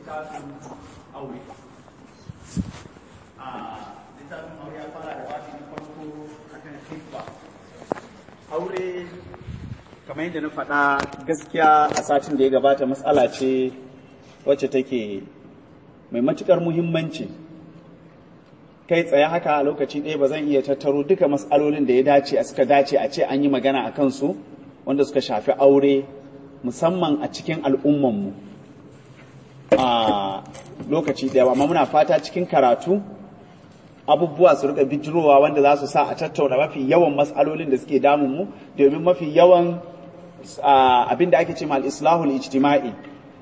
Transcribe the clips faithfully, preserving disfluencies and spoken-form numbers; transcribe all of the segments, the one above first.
littafin aure. A littafin aure ya fara da babi na farko akan hikba. Aure kamar yadda na faɗa gaskiya a satin da ya gabata matsala ce wacce take mai matuƙar muhimmanci. Kai tsaye haka a lokaci ɗaya ba zan iya tattaro duka matsalolin da ya dace a suka dace a ce an yi magana a kansu wanda suka shafi aure musamman a cikin al'ummanmu a lokaci ɗaya, amma muna fata cikin karatu abubuwa su rika bijirowa wanda za su sa a tattauna mafi yawan matsalolin da suke damunmu domin mafi yawan abin da ake ce ma al-islahul ijtima'i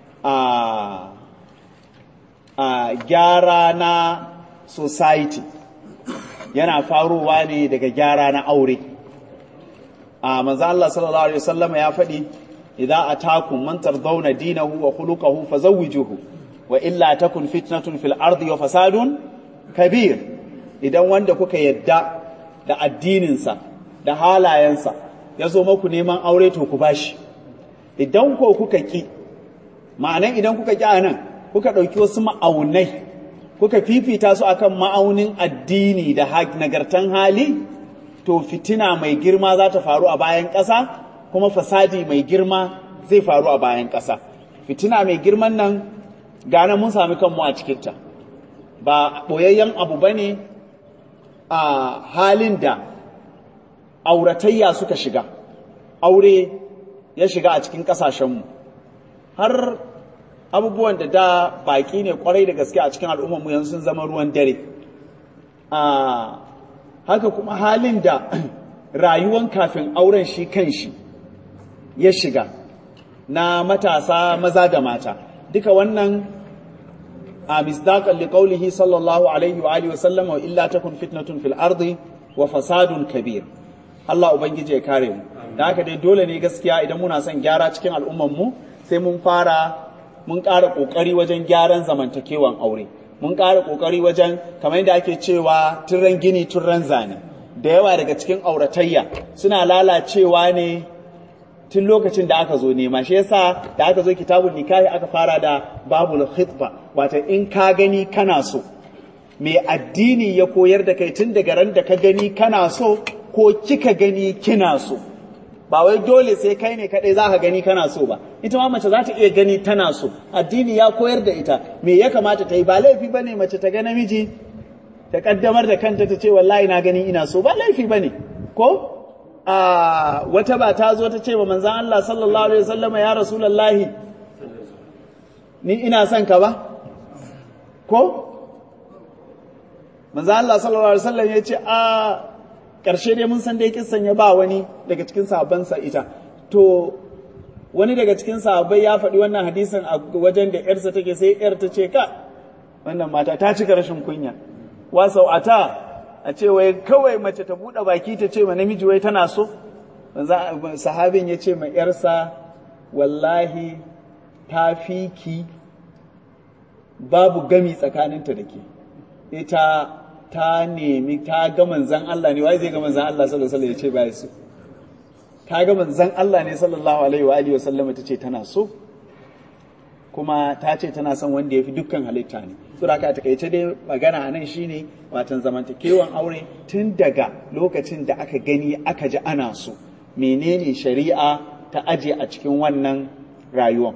a gyara na society yana faruwa ne daga gyara na aure. a manzo Allah sallallahu alaihi wasallam ya faɗi idza atakum man tardawna dinahu wa khuluquhu fazawwijuhu wa illa takun fitnatun fil ardi wa fasadun kabir. Idan wanda kuka yadda da addininsa da halayensa ya zo maku neman aure to ku bashi. Idan ko kuka ki, ma'anan idan kuka ki anan kuka ɗauki wasu ma'aunai kuka fifita su akan ma'aunin addini da nagartan hali, to fitina mai girma za ta faru a bayan ƙasa, kuma fasadi mai girma zai faru a bayan ƙasa. Fitina mai girman nan gane mun sami kanmu a cikinta, ba ɓoyayyen abu ba ne a halin da auratayya suka shiga, aure ya shiga a cikin ƙasashenmu. Har abubuwan da da baƙi ne kwarai da gaske a cikin al'ummarmu yanzu sun zama ruwan dare. Haka kuma halin da rayuwan kafin auren shi kan shi ya shiga na matasa maza da mata, duka wannan a misdaqan liqaulihi sallallahu alaihi wa alihi wa sallam wa illa takun fitnatun fil ardi wa fasadun kabir. Allah ubangije ya kare mu. Da haka dai dole ne gaskiya idan muna son gyara cikin al'ummar mu sai mun fara mun ƙara ƙoƙari wajen gyaran zamantakewan aure, mun ƙara ƙoƙari wajen kamar yadda ake cewa turren gini turren zane. Da yawa daga cikin auratayya suna lalacewa ne tun lokacin da aka zo nema. Shi yasa da aka zo kitabun nikahi aka fara da babul khitba, wato in ka gani kana so, mai addini ya koyar da kai tun daga ran da ka gani kana so ko kika gani kina so. Ba wai dole sai kai ne kadai za ka gani kana so ba, ita ma mace za ta iya gani tana so. Addini ya koyar da ita me ya kamata ta yi. Ba laifi bane mace ta ga namiji ta kaddamar da kanta ta ce wallahi na gani ina so, ba laifi bane. Ko a wata ba ta zo ta ce wa manzon Allah sallallahu alaihi wasallam ya rasulullahi ni ina son ka ba, ko manzon Allah sallallahu alaihi wasallam ya ce a ƙarshe dai mun san dai kissan ya ba wani daga cikin sahabbansa ita. To wani daga cikin sahabbai ya faɗi wannan hadisin a wajen da ƴarsa take, sai ƴar ta ce ka wannan mata ta cika rashin kunya, wa sau'ata a ce wai kawai mace ta buɗe baki ta ce ma namiji wai tana so. Sahabin ya ce ma ƴarsa wallahi ta fi ki babu gami tsakaninta da ke, ita ta nemi ta ga manzan Allah ne. Wai zai ga manzan Allah sallallahu alaihi wasallam ya ce ba su, ta ga manzan Allah ne sallallahu alaihi wa alihi wasallam ta ce tana so, kuma ta ce tana son wanda ya fi dukkan halitta ne. Sura ka takaice dai magana a nan shine watan zamantakewan aure tun daga lokacin da aka gani aka ji ana so, menene shari'a ta aje a cikin wannan rayuwar.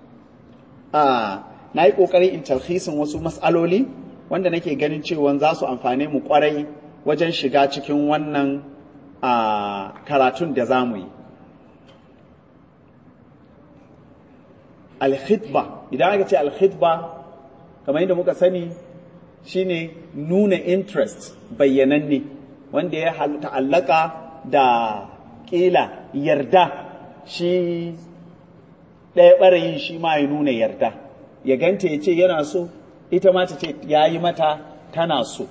a na yi kokari in talhisin wasu mas'aloli wanda nake ganin cewa za su amfane mu kwarai wajen shiga cikin wannan a karatun da za mu yi. Al-khitba, idan aka ce al-khitba kamar yadda muka sani shine nuna interest bayyananne wanda ya ta'allaka da ƙila yarda, shi ɗaya ɓarayin shi ma ya nuna yarda, ya ganta ya ce yana so, ita ma ta ce ya yi mata tana so.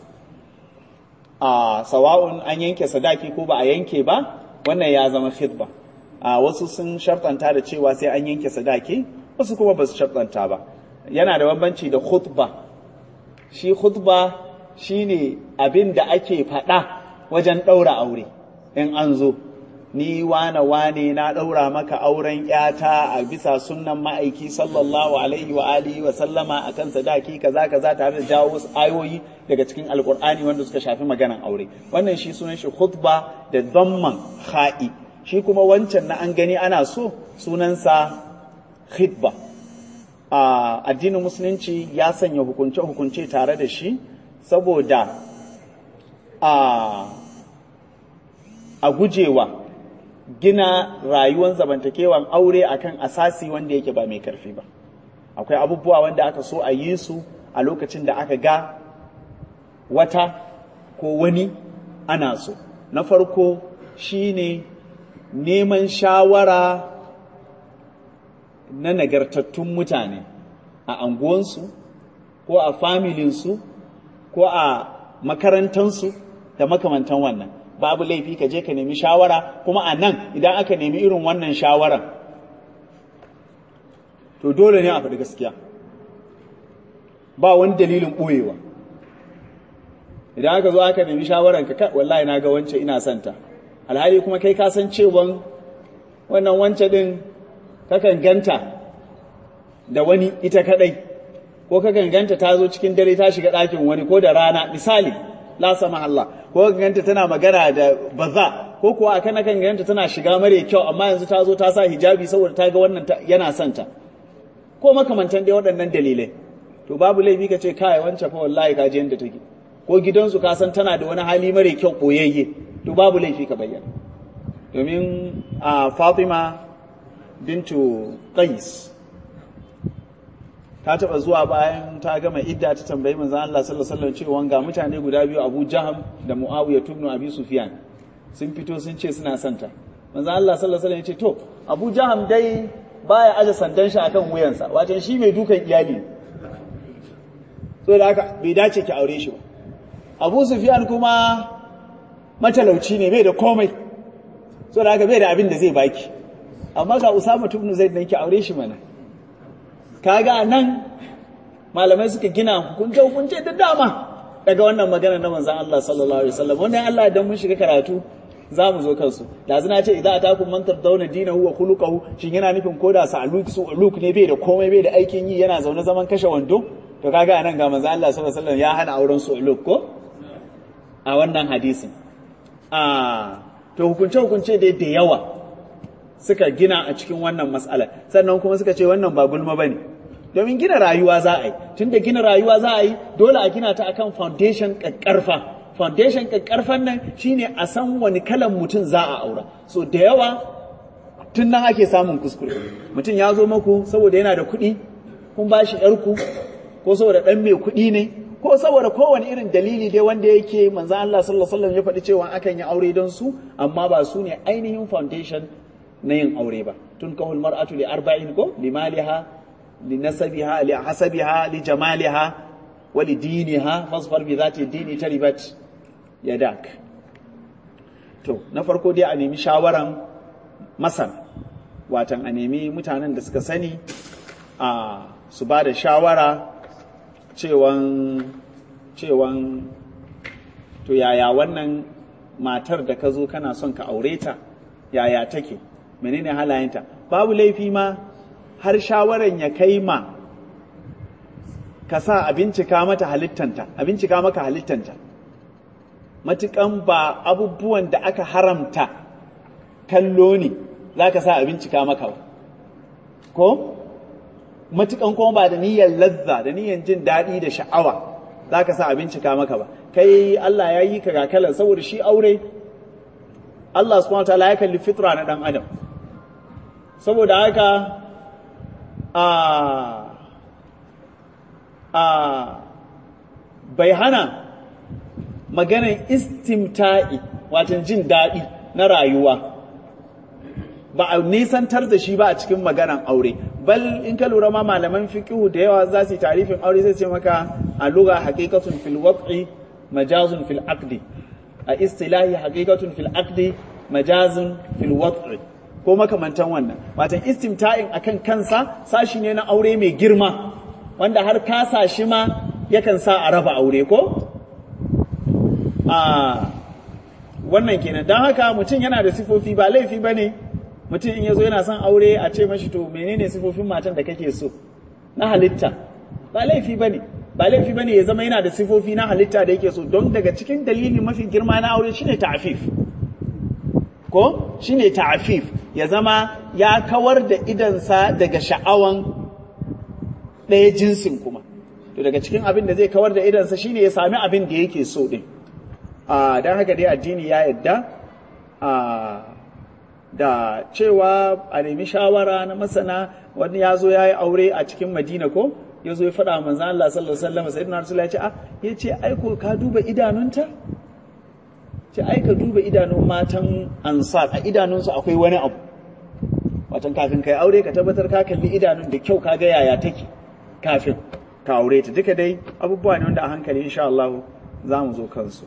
A sawa'un an yanke sadaki ko ba a yanke ba, wannan ya zama khitba. A wasu sun shartanta da cewa sai an yanke sadaki, wasu kuma ba su shartanta ba. Yana da bambanci da khutba. Shi khutba shine abin da ake faɗa wajen ɗaura aure in an zo, ni wane wane na ɗaura maka auren ƴata a bisa sunnan ma'aiki sallallahu alaihi wa alihi wa sallama akan sadaki kaza kaza tare da jawo wasu ayoyi daga cikin alkur'ani wanda suka shafi maganan aure. Wannan shi sunan shi khutba da dhamman kha'i. Shi kuma wancan na an gani ana so sunansa khitba. a addinin musulunci ya sanya hukunce hukunce tare da shi saboda a a gujewa gina rayuwar zamantakewan aure akan asasi wanda yake ba mai karfi ba. Akwai abubuwa wanda aka so a yi su a lokacin da aka ga wata ko wani ana so. Na farko shine neman shawara na nagartattun mutane a anguwansu ko a familinsu ko a makarantansu da makamantan wannan. Babu laifi ka je ka nemi shawara, kuma a nan idan aka nemi irin wannan shawaran to dole ne a faɗi gaskiya, ba wani dalilin ɓoyewa. Idan aka zo aka nemi shawaran ka, wallahi na ga wance ina santa, alhali kuma kai ka san cewan wannan wance din kakan ganta da wani ita kadai, ko kakan ganta ta zo cikin dare ta shiga ɗakin wani ko da rana misali, la sama Allah, ko kakan ganta tana magana da baza, ko kuwa akan kan ganta tana shiga mare kyau amma yanzu ta zo ta sa hijabi saboda ta ga wannan yana santa, ko makamantan dai waɗannan dalilai. To babu laifi ka ce kai wance fa wallahi ka je yanda take, ko gidansu ka san tana da wani hali mare kyau boyayye, to babu laifi ka bayyana. Domin a Fatima bintu Qais ta taba zuwa bayan ta gama idda ta tambayi manzon Allah sallallahu alaihi wasallam cewa ga mutane guda biyu Abu Jaham da Muawiya ibn Abi Sufyan sun fito sun ce suna santa. Manzon Allah sallallahu alaihi wasallam ya ce to Abu Jaham dai baya aje sandan shi akan wuyansa, wato shi mai dukan iyali, so da haka bai dace ki aure shi ba. Abu Sufyan kuma matalauci ne, bai da komai, so da haka bai da abin da zai baki, amma ga Usama ibn Zaid nan ki aure shi mana. Kaga nan malamai suka gina hukunce hukunce da dama daga wannan magana na manzon Allah sallallahu alaihi wasallam. Wannan Allah idan mun shiga karatu za mu zo kansu. Da zina ce idan atakum man tardawna dinahu wa khuluquhu, shin yana nufin koda sa aluk su aluk ne bai da komai, bai da aikin yi, yana zaune zaman kashe wando? To kaga anan ga manzon Allah sallallahu alaihi wasallam ya hana auren su aluk ko a wannan hadisin. Ah to hukunce hukunce dai da yawa suka gina a cikin wannan mas'ala, sannan kuma suka ce wannan ba gulma bane, domin gina rayuwa za a yi. Tunda gina rayuwa za a yi, dole a gina ta akan foundation kakkarfa. Foundation kakkarfan nan shine a san wani kalan mutum za a aura. So da yawa tun nan ake samun kuskure. Mutum ya zo maku saboda yana da kuɗi, kun ba shi ƴarku, ko saboda ɗan mai kuɗi ne, ko saboda kowane irin dalili dai wanda yake manzo Allah sallallahu alaihi wasallam ya faɗi cewa akan yi aure don su, amma ba su ne ainihin foundation na yin aure ba. Tun kahul mar'atu li arba'in ko limaliha li nasabiha li hasabiha li jamaliha wa li diniha fasfar bi zati dini taribat yadak. To na farko dai a nemi shawaran masana, watan a nemi mutanen da suka sani a su ba da shawara cewan cewan to yaya wannan matar da ka zo kana son ka aure ta yaya take, menene halayenta. Babu laifi ma har shawaran ya kai ma ka sa a bincika mata halittanta, a bincika maka halittanta, matukan ba abubuwan da aka haramta kallo ne za ka sa a bincika maka ba, ko matukan kuma ba da niyyar lazza da niyyar jin daɗi da sha'awa za ka sa a bincika maka ba. Kai Allah ya yi ka ga kalan, saboda shi aure Allah subhanahu wa ta'ala ya kalli fitra na ɗan adam, saboda haka a a bai hana maganar istimta'i watan jin daɗi na rayuwa ba a nisantar da shi ba a cikin maganar aure. Bal in ka lura ma malaman fiqhu da yawa za su yi tarifin aure sai ce maka a lugha haqiqatun fil wad'i majazun fil aqdi, a istilahi haqiqatun fil aqdi majazun fil wad'i, ko makamantan wannan. Watan istimta'in akan kansa sashi ne na aure mai girma wanda har kasa shi ma yakan sa a raba aure ko a wannan kenan don haka mutum yana da sifofi ba laifi ba ne mutum in ya zo yana son aure a ce mashi to menene sifofin matan da kake so na halitta ba laifi ba ne ba laifi ba ne ya zama yana da sifofi na halitta da yake so don daga cikin dalili mafi girma na aure shine ta'afif ko shine ta'afif ya zama ya kawar da idansa daga sha'awan ɗaya jinsin kuma to daga cikin abin da zai kawar da idansa shine ya sami abin da yake so din a don haka dai addini ya yadda a da cewa a nemi shawara na masana wani ya zo ya yi aure a cikin madina ko ya zo ya faɗa manzan Allah sallallahu alaihi wasallam sayyidina Rasulullah ya ce a ya ce aiko ka duba idanunta ce ai ka duba idanun matan ansar a idanunsu akwai wani abu watan kafin kai aure ka tabbatar ka kalli idanun da kyau ka ga yaya take kafin ka aure ta duka dai abubuwa ne wanda a hankali insha Allah za mu zo kansu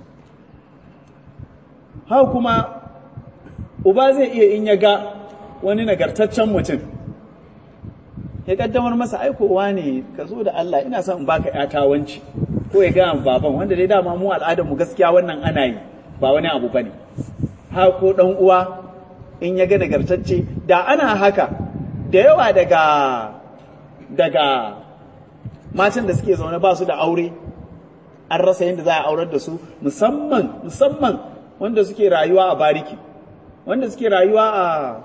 haka kuma uba zai iya in ya ga wani nagartaccen mutum ya kaddamar masa aikowa ne ka zo da Allah ina son in baka ƴata wanci ko ya ga baban wanda dai dama mu al'adar mu gaskiya wannan ana yi ba wani abu bane ha ko dan uwa in ya ga nagartacce da ana haka da yawa daga daga matan da suke zaune ba su da aure an rasa yadda za a aurar da su musamman musamman wanda suke rayuwa a bariki wanda suke rayuwa a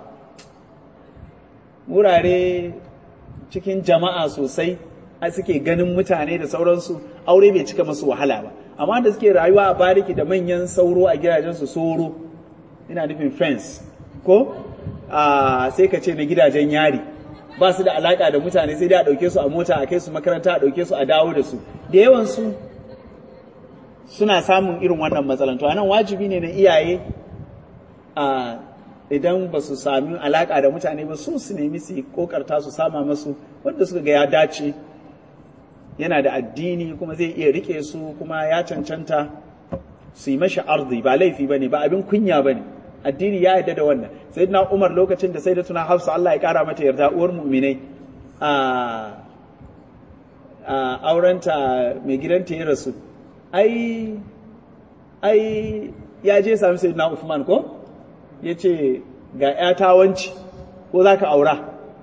wurare cikin jama'a sosai a suke ganin mutane da sauransu aure bai cika masu wahala ba amma da suke rayuwa a bariki da manyan sauro a gidajensu soro ina nufin fence ko a sai ka ce na gidajen yari ba su da alaka da mutane sai dai a dauke su a mota a kai su makaranta a dauke su a dawo da su da yawan su suna samun irin wannan matsalan to anan wajibi ne na iyaye a idan ba su sami alaka da mutane ba su su nemi su kokarta su sama masu wanda suka ga ya dace yana da addini kuma zai iya rike su kuma ya cancanta su yi mashi arzi ba laifi bane ba abin kunya bane addini ya yarda da wannan sayyidina Umar lokacin da sayyidatuna Hafsa Allah ya kara mata yarda uwar mu'minai a a aurenta mai gidanta ya rasu ai ai ya je sami sayyidina Uthman ko yace ga ƴata wanci ko zaka aura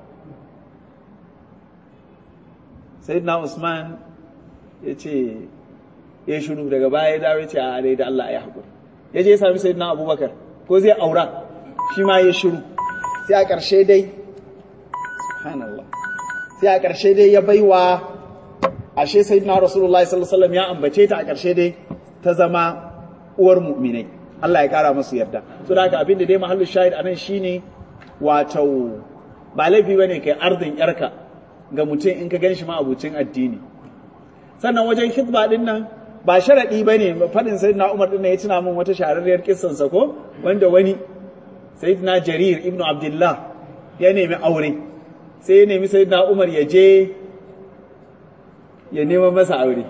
sayyidina Usman yace ya shiru daga baya ya dawo yace a dai da Allah ya hakuri yaje ya sami sayyidina Abubakar ko zai aura shi ma ya shiru sai a ƙarshe dai subhanallah sai a ƙarshe dai ya baiwa ashe sayyidina rasulullahi sallallahu alaihi wasallam ya ambace ta a ƙarshe dai ta zama uwar mu'minai Allah ya kara masu yarda so da haka abin da dai mahallu shahid anan shine wato ba laifi bane kai ardin yarka ga mutum in ka ganshi ma abucin addini sannan wajen khitba din nan ba sharaɗi ba ne faɗin Sayyidina Umar ɗin ya tuna min wata shahararriyar kissansa ko wanda wani Sayyidina Jarir ibn Abdullah ya nemi aure sai ya nemi Sayyidina Umar ya je ya nema masa aure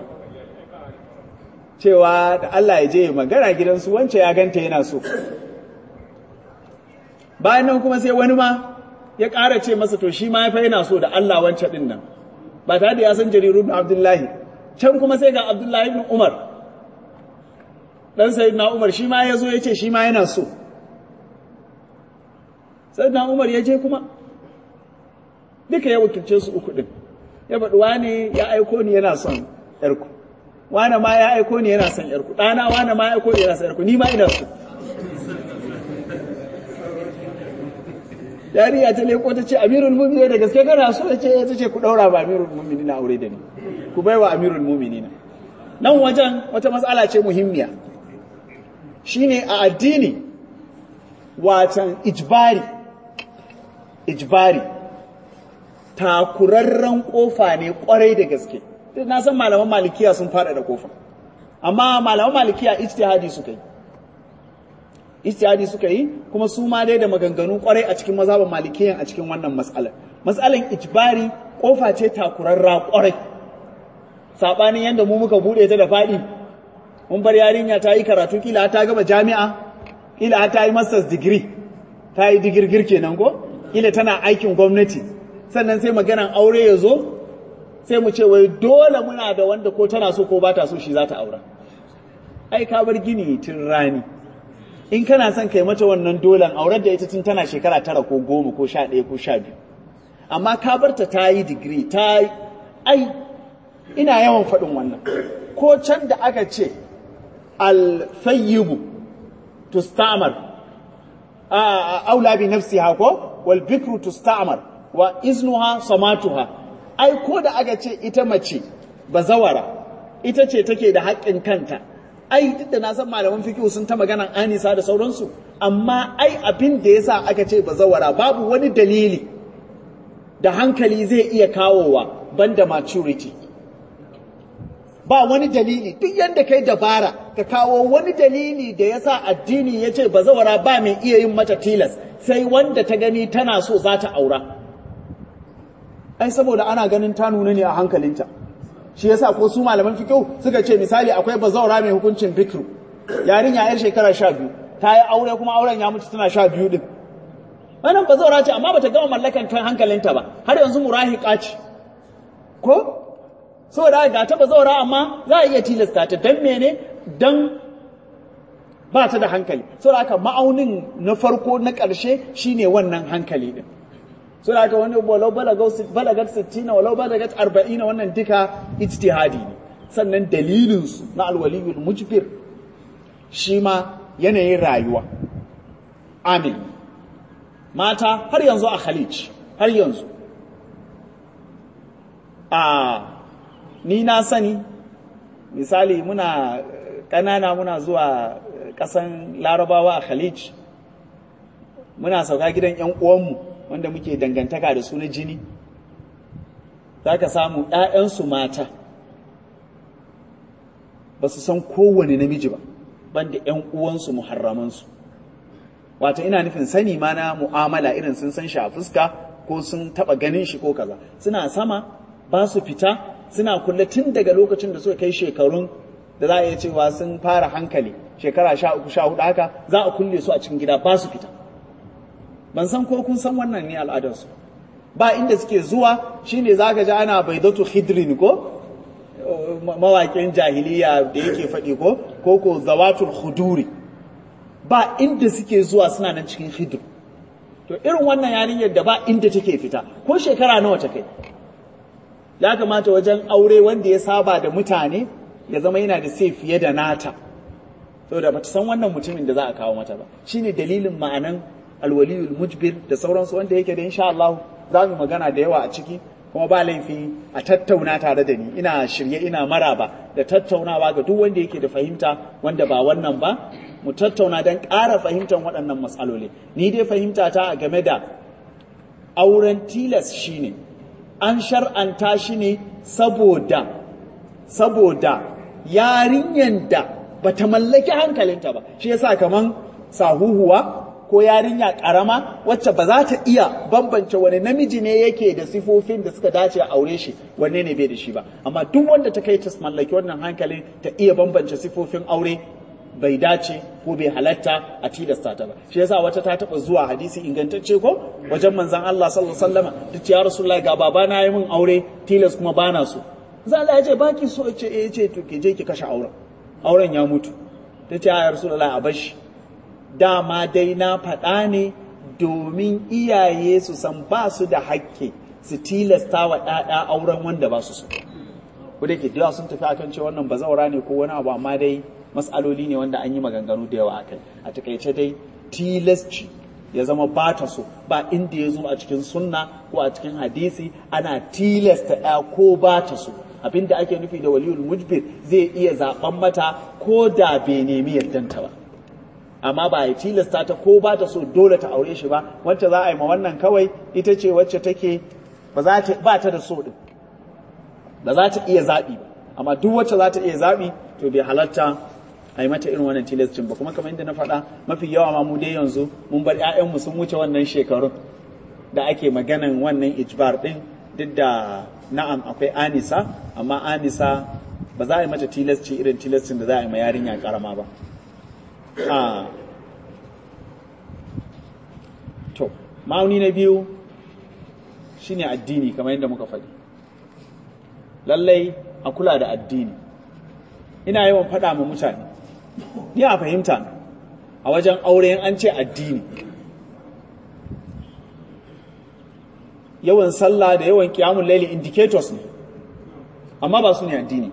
cewa da Allah ya je ya magana gidansu wance ya ganta yana so bayan nan kuma sai wani ma ya ƙara ce masa to shi ma ya fa yana so da Allah wance ɗin nan ba tare da ya san Jarir ibn Abdullahi can kuma sai ga Abdullahi ibn Umar dan sayyidina Umar shi ma yazo yace shi ma yana so sayyidina Umar ya je kuma duka ya wakilce su uku din ya faɗi wani ya aiko ni yana son yarku wani ma ya aiko ni yana son yarku ɗana wani ma ya aiko ni yana son yarku ni ma ina so yariya ta leko ta ce amirul mu'minin da gaske kana so ta ce ta ce ku daura ba amirul mu'minin na aure da ni ku baiwa amirul mu'minin nan wajen wata matsala ce muhimmiya shine a addini watan ijbari ijbari takurarren kofa ne kwarai da gaske na san malaman malikiya sun fada da kofa amma malaman malikiya ijtihadi suka yi ijtihadi suka yi kuma su ma dai da maganganu kwarai a cikin mazhaban malikiyan a cikin wannan mas'alar mas'alan ijbari kofa ce takurarra kwarai sabanin yanda mu muka bude ta da fadi mun bar yarinya ta yi karatu kila ta gaba jami'a kila ta yi masters degree ta yi digirgir kenan ko kila tana aikin gwamnati sannan sai maganan aure ya zo sai mu ce wai dole muna da wanda ko tana so ko ba ta so shi za ta aura ai ka bar gini tun rani in kana son kai mata wannan dolan aurar da ita tun tana shekara tara ko goma ko sha ɗaya ko sha biyu amma ka barta ta yi digiri ta yi ai ina yawan faɗin wannan ko can da aka ce al-thayyibu tustamar aula bi nafsiha ko wal bikru tustamar wa iznuha samatuha ai ko da aka ce ita mace bazawara ita ce take da haƙƙin kanta ai duk da na san malaman fiqh sun ta maganan anisa da sauransu amma ai abin da yasa aka ce bazawara babu wani dalili da hankali zai iya kawowa banda maturity ba wani dalili duk yanda kai dabara ka kawo wani dalili da yasa addini yace bazawara ba mai iya yin mata tilas sai wanda ta gani tana so za ta aura ai saboda ana ganin ta nuna ne a hankalinta shi yasa ko su malaman fiqh suka ce misali akwai bazawara mai hukuncin bikru yarinya yar shekara sha biyu ta yi aure kuma auren ya mutu tana sha biyu din wannan bazawara ce amma bata gama mallakan kan hankalinta ba har yanzu murahiqa ce ko saboda ga ta bazawara amma za a iya tilasta ta dan mene dan ba ta da hankali saboda haka ma'aunin na farko na ƙarshe shine wannan hankali din saboda haka wani walau balagat sittin walau balagat arba'in wannan duka ijtihadi ne sannan dalilin su na alwaliyul mujbir shi ma yanayin rayuwa amin mata har yanzu a Khalij har yanzu a ni na sani misali muna ƙanana muna zuwa ƙasan Larabawa a Khalij muna sauka gidan ƴan uwanmu wanda muke dangantaka da su na jini za ka samu ‘ya'yansu mata ba su san kowane namiji ba banda ‘yan uwansu muharramansu wata ina nufin sani ma na mu'amala irin sun san shi a fuska ko sun taɓa ganin shi ko kaza suna sama ba su fita suna kulle tun daga lokacin da suka kai shekarun da za a iya cewa sun fara hankali shekara sha uku sha hudu haka za a kulle su a cikin gida ba su fita ban san ko kun san wannan ne al'adarsu ba inda suke zuwa shine zaka ji ana baidatu khidrin ko mawaƙin jahiliya da yake faɗi ko ko ko zawatul khuduri ba inda suke zuwa suna nan cikin khidr to irin wannan yarinyar da ba inda take fita ko shekara nawa ta kai ya kamata wajen aure wanda ya saba da mutane ya zama yana da sai fiye da nata saboda bata san wannan mutumin da za a kawo mata ba shine dalilin ma'anan alwaliyul mujbir da sauransu wanda yake da insha Allah za mu magana da yawa a ciki kuma ba laifi a tattauna tare da ni ina shirye ina maraba da tattaunawa ga duk wanda yake da fahimta wanda ba wannan ba mu tattauna don ƙara fahimtar waɗannan matsaloli ni dai fahimta ta a game da auren tilas shine an shar'anta shi ne saboda saboda yarinyan da bata mallaki hankalinta ba shi yasa kaman sahuhuwa ko yarinya karama wacce ba za ta iya bambance wani namiji ne yake da sifofin da suka dace a aure shi wanne ne bai da shi ba amma duk wanda ta kai ta mallaki wannan hankalin ta iya bambance sifofin aure bai dace ko bai halatta a tilasta ta ba shi yasa wata ta taba zuwa hadisi ingantacce ko wajen manzon Allah sallallahu alaihi wasallam tace ya rasulullahi ga babana yayi min aure tilas kuma bana so zan Allah ya ce baki so ce eh ce to ke je ki kashe auren auren ya mutu tace ya rasulullahi a bashi dama dai na faɗa ne domin iyaye su san ba su da hakke su tilasta wa ɗaɗa auren wanda ba su so ko da ke da sun tafi akan cewa wannan bazawara ne ko wani abu amma dai mas'aloli ne wanda an yi maganganu da yawa akai a takaice dai tilasci ya zama ba ta so ba inda ya zo a cikin sunna ko a cikin hadisi ana tilasta ɗaya ko ba ta so abinda ake nufi da waliyul mujbir zai iya zaben mata ko da bai nemi yardanta ba amma ba ya tilasta ta ko ba ta so dole ta aure shi ba wacce za a yi ma wannan kawai ita ce wacce take ba za ta ba ta da so din ba za ta iya zabi ba amma duk wacce za ta iya zabi to bai halatta a yi mata irin wannan tilastin ba kuma kamar yadda na faɗa mafi yawa ma mu dai yanzu mun bar ƴaƴanmu sun wuce wannan shekarun da ake maganan wannan ijbar din duk da na'am akwai anisa amma anisa ba za a yi mata tilasci irin tilastin da za a yi ma yarinya karama ba a to ma'auni na biyu shine addini kamar yadda muka faɗi lallai a kula da addini ina yawan faɗa ma mutane ni a fahimta a wajen aure an ce addini. Yawan sallah da yawan qiyamul layli indicators ne, amma ba su ne addini,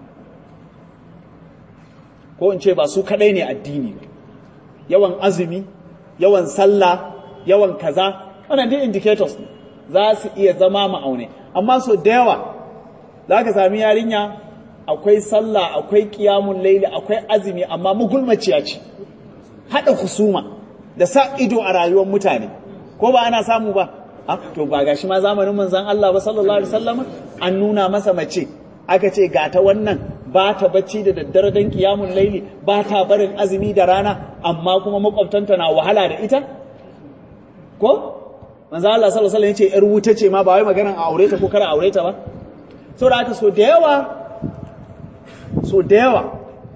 ko in ce ba su kadai ne addini. Yawan azumi, yawan sallah, yawan kaza, wannan dai indicators ne, za su iya zama ma'aunai. Amma so da yawa za ka sami yarinya akwai sallah, akwai qiyamul layli, akwai azumi, amma mugulmaciya ce, hada husuma da sa ido a rayuwar mutane, ko ba ana samu ba? Ah, to ba gashi ma zamanin manzon Allah ba sallallahu alaihi wasallam an nuna masa mace, aka ce ga ta wannan ba ta bacci da daddare dan qiyamul layli, ba ta barin azumi da rana, amma kuma makwabtanta na wahala da ita, ko manzon Allah sallallahu alaihi wasallam yace yar wuta ce ma, ba wai maganar a aure ta ko kar a aure ta ba. Saboda haka so da yawa so da yawa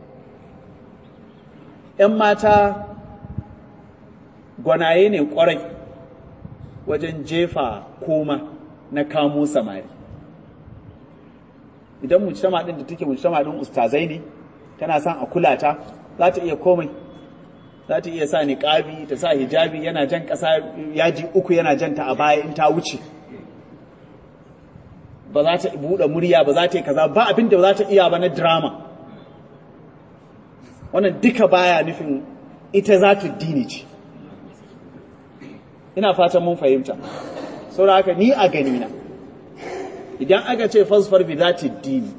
ƴan mata gwanaye ne kwarai wajen jefa koma na kamo samari. Idan mujtama din da take mujtama din ustazai ne, tana son a kula ta, za ta iya komai, za ta iya sa niqabi, ta sa hijabi, yana jan ƙasa yaji uku yana janta a baya in ta wuce, ba za ta buɗe murya, ba za ta yi kaza, ba abin da ba za ta iya ba na drama. Wannan duka baya nufin ita za ta dini ce. Ina fatan mun fahimta. Saboda haka ni a gani na, idan aka ce fasfar bi za ta dini,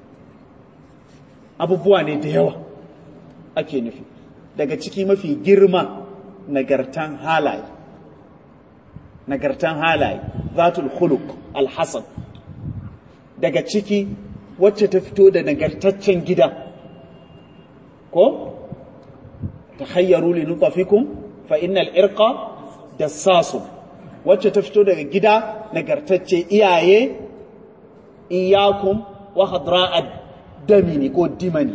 abubuwa ne da yawa ake nufi. Daga ciki mafi girma nagartan halaye, nagartan halaye, zatul khuluq alhasan. Daga ciki wacce ta fito da nagartaccen gida, ko takhayyaru li nutafikum fa innal irqa dassasu, wacce ta fito daga gida nagartacce, iyaye iyakum wa hadra'ad damini ko dimani.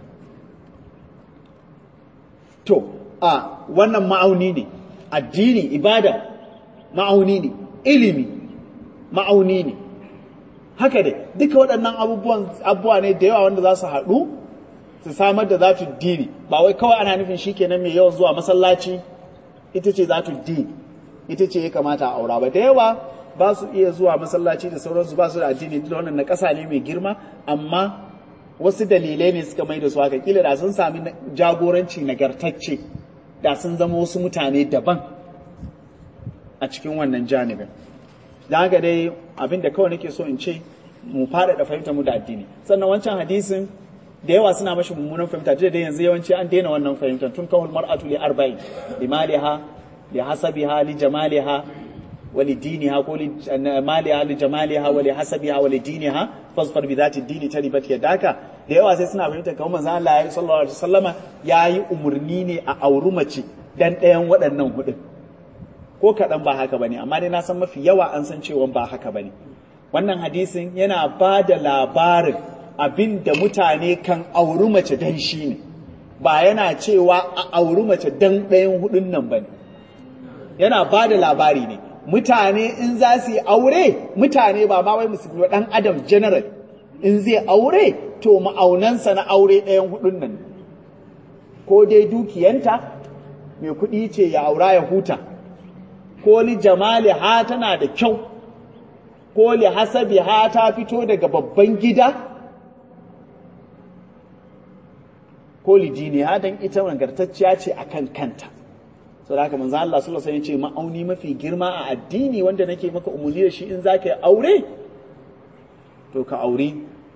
To a wannan ma'auni ne, addini ibada ma'auni ne, ilimi ma'auni ne. Haka dai duka waɗannan abubuwan abubuwa ne da yawa wanda za su haɗu su samar da zatu dini. Ba wai kawai ana nufin shikenan mai yawan zuwa masallaci ita ce zatu dini, ita ce ya kamata a aura ba. Da yawa ba su iya zuwa masallaci da sauransu, ba su da addini, da wannan na ƙasa ne mai girma, amma wasu dalilai ne suka mai da su haka. Kila da sun sami jagoranci nagartacce, da sun zama wasu mutane daban a cikin wannan janibin. Da haka dai abin da kawai nake so in ce, mu faɗaɗa fahimtar mu da addini. Sannan wancan hadisin da yawa suna mashi mummunan fahimta, da dai yanzu yawanci an daina wannan fahimtar. Tun kawul mar'atu li arba'in, li maliha, li hasabiha, li jamaliha, wa li diniha, ko li maliha, li jamaliha, wa li hasabiha, wa li diniha, fasfar bi zati dini taribat yadaka. Da yawa sai suna fahimtar kamar manzon Allah ya sallallahu alaihi wasallama yayi umurni ne a auri mace dan ɗayan waɗannan hudun. Ko kaɗan ba haka bane, amma dai na san mafi yawa an san cewa ba haka bane. Wannan hadisin yana ba da labarin abin da mutane kan auri mace dan shi ne, ba yana cewa a auri mace dan ɗayan hudun nan bane. Yana ba da labari ne, mutane in za su yi aure, mutane ba ma wai musulmi ba, ɗan adam general in zai aure, to ma'aunansa na aure ɗayan hudun nan, ko dai dukiyanta, mai kuɗi ce ya aura ya huta, ko li jamali ha tana da kyau, ko li hasabi ha ta fito daga babban gida, ko li dini ha dan ita nagartacciya ce akan kanta. Saboda haka manzo Allah sallallahu alaihi wasallam ya ce ma'auni mafi girma a addini wanda nake maka umurni da shi in zaka yi aure, to ka aure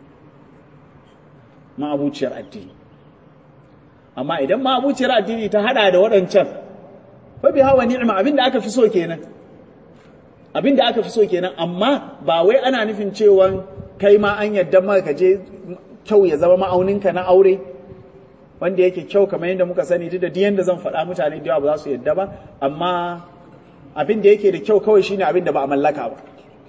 ma'abuciyar addini. Amma idan ma'abuciyar addini ta hada da waɗancan, fa bi hawa ni'ma, abinda aka fi so kenan, abinda aka fi so kenan. Amma ba wai ana nufin cewa kai ma an yadda maka ka je kyau ya zama ma'auninka na aure, wanda yake kyau kamar yadda muka sani. Duk da duk yanda zan faɗa mutane da yawa ba za su yadda ba, amma abin da yake da kyau kawai shine abin da ba a mallaka ba,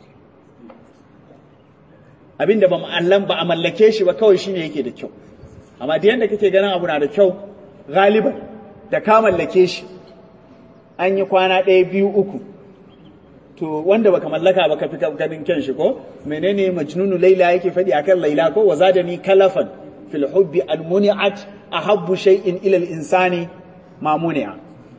abin da ba a mallake shi ba kawai shine yake da kyau. Amma duk yanda kake ganin abu na da kyau, galiban da ka mallake shi an yi kwana ɗaya biyu uku, to wanda baka mallaka ba ka fi ganin kyan shi. Ko menene majnunu laila yake faɗi akan laila, ko wazadani kalafan fil hubbi almuni'at ahabbu shay'in ila al-insani mamuni'a.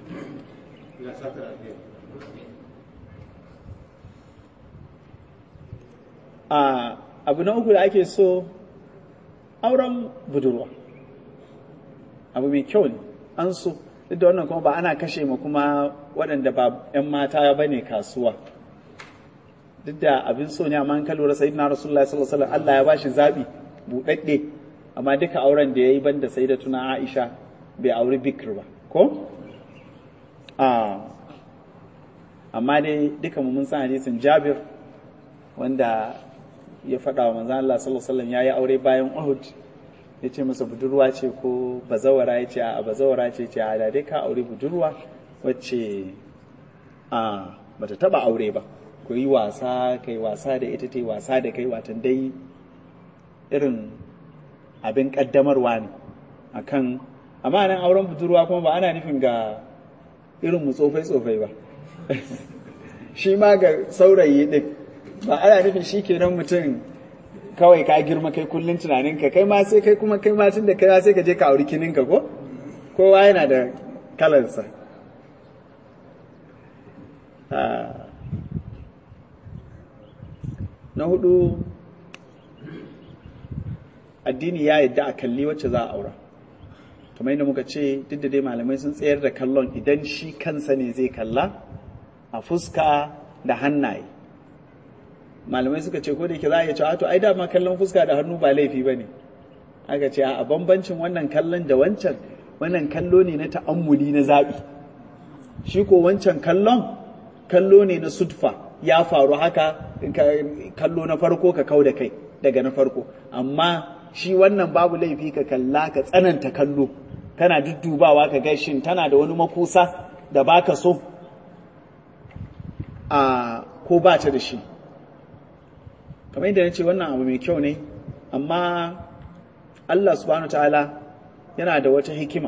a abu na uku da ake so auren budurwa abu mai kyau ne an so duk da wannan kuma ba ana kashe ma kuma waɗanda ba 'yan mata ba ne kasuwa duk da abin so ne amma an kalura sayyidina rasulullahi sallallahu alaihi wasallam Allah ya bashi zabi buɗaɗɗe amma duka auren da yayi banda sayyidatuna Aisha bai auri bikr ba ko a amma dai duka mu mun san hadisin Jabir wanda ya faɗa wa manzon Allah sallallahu alaihi wasallam yayi aure bayan Uhud yace masa budurwa ce ko bazawara yace a bazawara ce ce a da dai ka aure budurwa wacce a bata taba aure ba ku yi wasa kai wasa da ita tai wasa da kai watan dai irin abin kaddamarwa ne akan amma nan auren budurwa kuma ba ana nufin ga irin mu tsofai tsofai ba shi ma ga saurayi din ba ana nufin shi kenan mutum kawai ka girma kai kullun tunaninka kai ma sai kai kuma kai ma tun da kai ma sai ka je ka auri kininka ko kowa yana da kalarsa na hudu addini ya yadda a kalli wacce za a aura kamar yadda muka ce duk da dai malamai sun tsayar da kallon idan shi kansa ne zai kalla a fuska da hannaye malamai suka ce ko da yake za a iya cewa to ai dama kallon fuska da hannu ba laifi ba ne aka ce a bambancin wannan kallon da wancan wannan kallo ne na ta'ammuli na zaɓi shi ko wancan kallon kallo ne na sudfa ya faru haka kallo na farko ka kau da kai daga na farko amma shi wannan babu laifi ka kalla ka tsananta kallo kana duddubawa ka ga shin tana da wani makusa da baka so a ko ba ta da shi kamar yadda nace wannan abu mai kyau ne amma Allah subhanahu ta'ala yana da wata hikima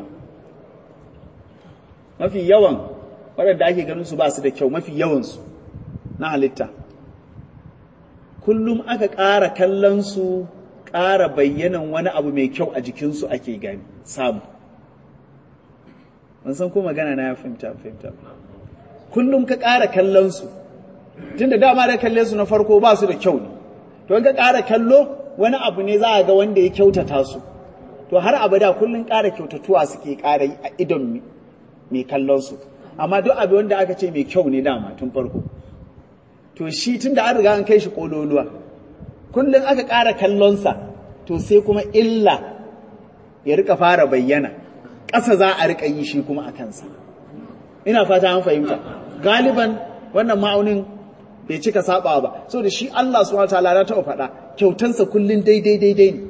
mafi yawan waɗanda ake ganin su ba su da kyau mafi yawansu na halitta kullum aka ƙara kallon su ƙara bayyanan wani abu mai kyau a jikinsu ake gani samu ban san ko magana na ya fahimta fahimta kullum ka ƙara kallon su tunda dama da kalle su na farko ba su da kyau ne to in ka ƙara kallo wani abu ne za a ga wanda ya kyautata su to har abada kullum ƙara kyautatuwa suke ƙara a idon mai kallon su amma duk abu wanda aka ce mai kyau ne dama tun farko to shi tunda an riga an kai shi kololuwa kullum aka ƙara kallonsa to sai kuma illa ya rika fara bayyana ƙasa za a rika yi shi kuma a kansa ina fata an fahimta galiban wannan ma'aunin bai cika saba ba so da shi Allah subhanahu wataala ya taɓa faɗa kyautansa kullum daidai daidai ne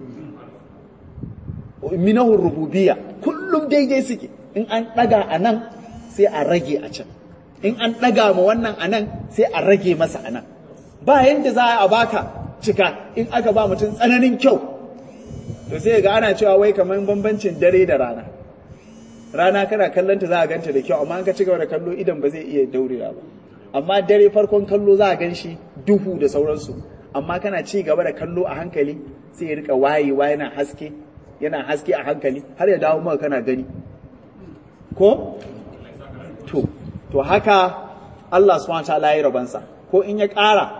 minahur rububiyya kullum daidai suke in an ɗaga a nan sai a rage a can in an ɗaga ma wannan a nan sai a rage masa a nan ba yadda za a baka cika in aka ba mutum tsananin kyau to sai ga ana cewa wai kamar bambancin dare da rana rana kana kallonta za a ganta da kyau amma an ka ci gaba da kallo idan ba zai iya daurewa ba amma dare farkon kallo za a gan shi duhu da sauransu amma kana ci gaba da kallo a hankali sai ya rika wayewa yana haske yana haske a hankali har ya dawo maka kana gani ko to to haka Allah subhanahu wa ta'ala ya rabansa ko in ya ƙara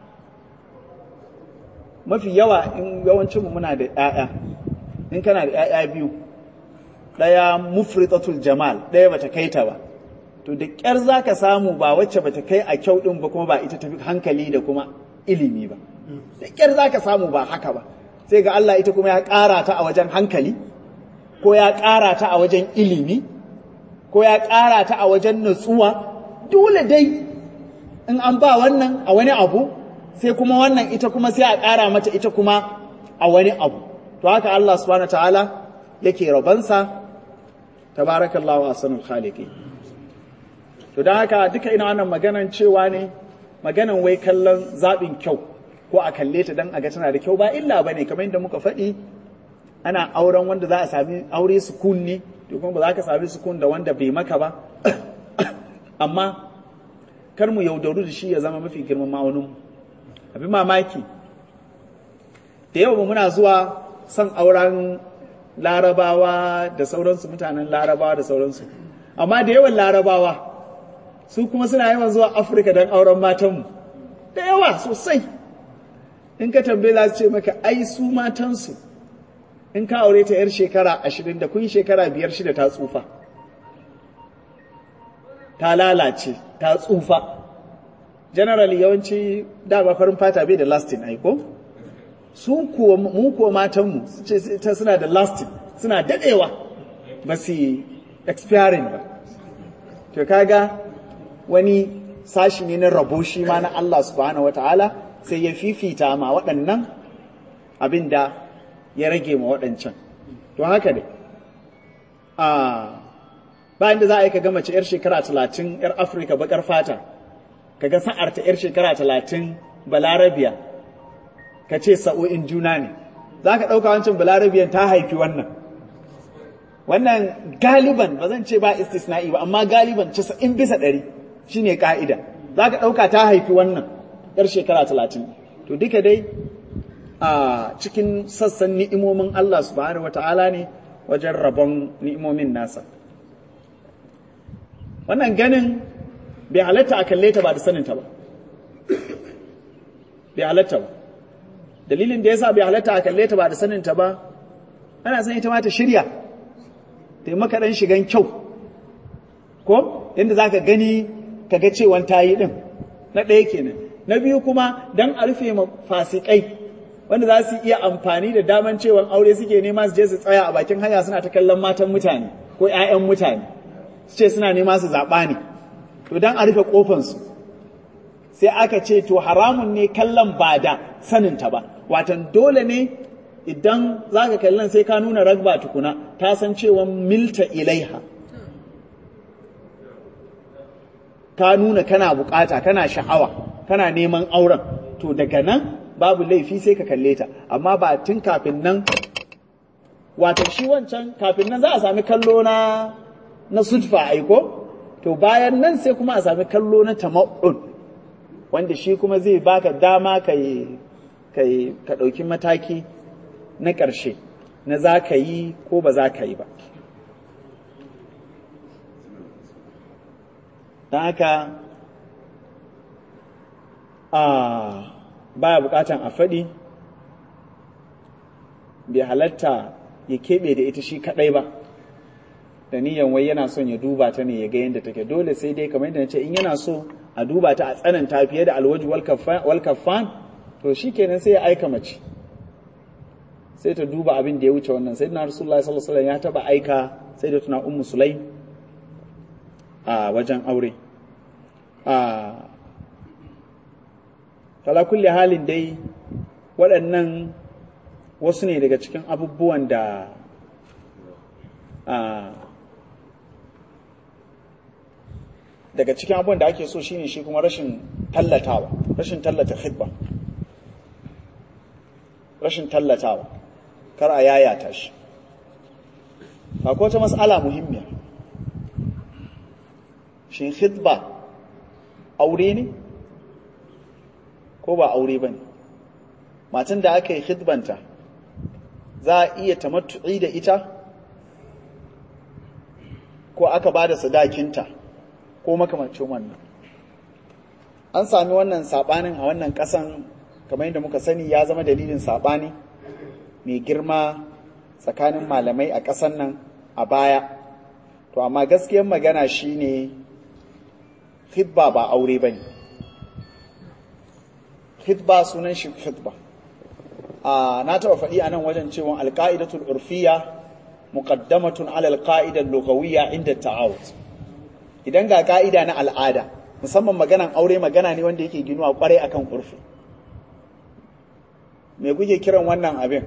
mafi yawa in yawancin mu muna da ƴaƴa in kana da ƴaƴa biyu ɗaya mufritatul jamal ɗaya bata kai ta ba to da ƙyar zaka samu ba wacce bata kai a kyau din ba kuma ba ita tafi hankali da kuma ilimi ba da ƙyar zaka samu ba haka ba sai ga Allah ita kuma ya ƙara ta a wajen hankali ko ya ƙara ta a wajen ilimi ko ya ƙara ta a wajen nutsuwa dole dai in an ba wannan a wani abu sai kuma wannan ita kuma sai a ƙara mata ita kuma a wani abu to haka Allah subhanahu ta'ala yake rabansa tabarakallahu ahsanul khaliqin to dan haka duka ina wannan maganan cewa ne maganan wai kallon zabin kyau ko a kalle ta dan aga tana da kyau ba illa bane kamar yadda muka faɗi ana auren wanda za a sami aure sukun ne to kuma ba za ka sami sukun da wanda bai maka ba amma kar mu yaudaru da shi ya zama mafi girman ma'aunin abin mamaki da yawa muna zuwa son auren larabawa da sauransu, mutanen larabawa da sauransu. Amma da yawan larabawa su kuma suna yawan zuwa Afirka don auren matanmu, da yawa sosai. In ka tambaye za su ce maka ai su matansu in ka aure ta yar shekara ashirin da kun shekara biyar shida ta tsufa, ta lalace, ta tsufa. Generally yawanci dama farin fata bai da lasting aiko, su kuwa mu kuwa matanmu ta suna da lasting, suna dadewa ba su expiring ba. To kaga wani sashi ne na rabo shi ma na Allah subhanahu wataala sai ya fifita ma waɗannan abin da ya rage ma waɗancan. To haka dai a bayan da za a yi ka ga mace 'yar shekara talatin 'yar Afirka bakar fata, ka ga sa'arta 'yar shekara talatin balarabiya, ka ce sa'o'in juna ne, za ka ɗauka wancan balarabiyan ta haifi wannan. Wannan galiban, ba zan ce ba istisna'i ba, amma galiban casa'in bisa ɗari shi ne ƙa'ida. Za ka ɗauka ta haifi wannan 'yar shekara talatin. To duka dai a cikin sassan ni'imomin Allah subhanahu wa ta'ala ne wajen rabon ni'imomin nasa. Wannan ganin bai halatta a kalle ta ba da saninta ba. Bai halatta ba. Dalilin da ya sa bai halatta a kalle ta ba da saninta ba, ana son ita ma ta shirya, ta yi maka ɗan shigan kyau, ko yadda za ka gani ka ga cewan ta yi ɗin, na ɗaya kenan. Na biyu kuma don a rufe ma fasikai, wanda za su iya amfani da daman cewan aure suke nema su je su tsaya a bakin hanya suna ta kallon matan mutane ko 'ya'yan mutane, su ce suna nema su zaɓa ne. To don a rufe ƙofansu, sai aka ce to haramun ne kallon ba da saninta ba. Watan dole ne idan za ka kallon sai ka nuna ragba tukuna, ta san cewa milta ilaiha, ka nuna kana bukata, kana sha'awa, kana neman auren, to daga nan babu laifi sai ka kalle ta. Amma ba tun kafin nan, watan shi wancan kafin nan za a sami kallo na na sudfa aiko, to bayan nan sai kuma a sami kallo na tama'un, wanda shi kuma zai baka dama ka ka ɗauki mataki na ƙarshe na za ka yi ko ba za ka yi ba. Don haka a baya buƙatan a faɗi, bai halatta ya keɓe da ita shi kaɗai ba, da niyan wai yana son ya duba ta ne ya ga yadda take. Dole sai dai kamar yadda na ce, in yana so a duba ta a tsananta fiye da alwaji wal kaffan, to shi kenan sai ya aika mace sai ta duba abin da ya wuce wannan. Sai na Rasulullah sallallahu alaihi wasallam ya taba aika sai da tuna ummu Sulaim a wajen aure. a kala kulli halin dai waɗannan wasu ne daga cikin abubuwan da daga cikin abubuwan da ake so shine shi kuma rashin tallatawa, rashin tallata khidba, rashin tallatawa, kar a yayata shi. Akwai wata mas'ala muhimmiya, shin khidba aure ne ko ba aure ba ne? Matan da aka yi khidbanta za a iya tamattu'i da ita ko aka ba da sadakinta ko makamancin wannan. An sami wannan saɓanin a wannan ƙasan, kamar yadda muka sani ya zama dalilin saɓani mai girma tsakanin malamai a ƙasan nan a baya. To amma gaskiyar magana shine khidba ba aure ba ne. Khidba sunan shi khidba. Na taɓa faɗi a nan wajen cewa alƙa'idatul urfiya muqaddamatun ala alqa'ida al-lughawiyya inda ta'awud. Idan ga ka'ida na al'ada, musamman maganan aure magana ne wanda yake ginuwa kwarai akan urfi. Me kuke kiran wannan abin?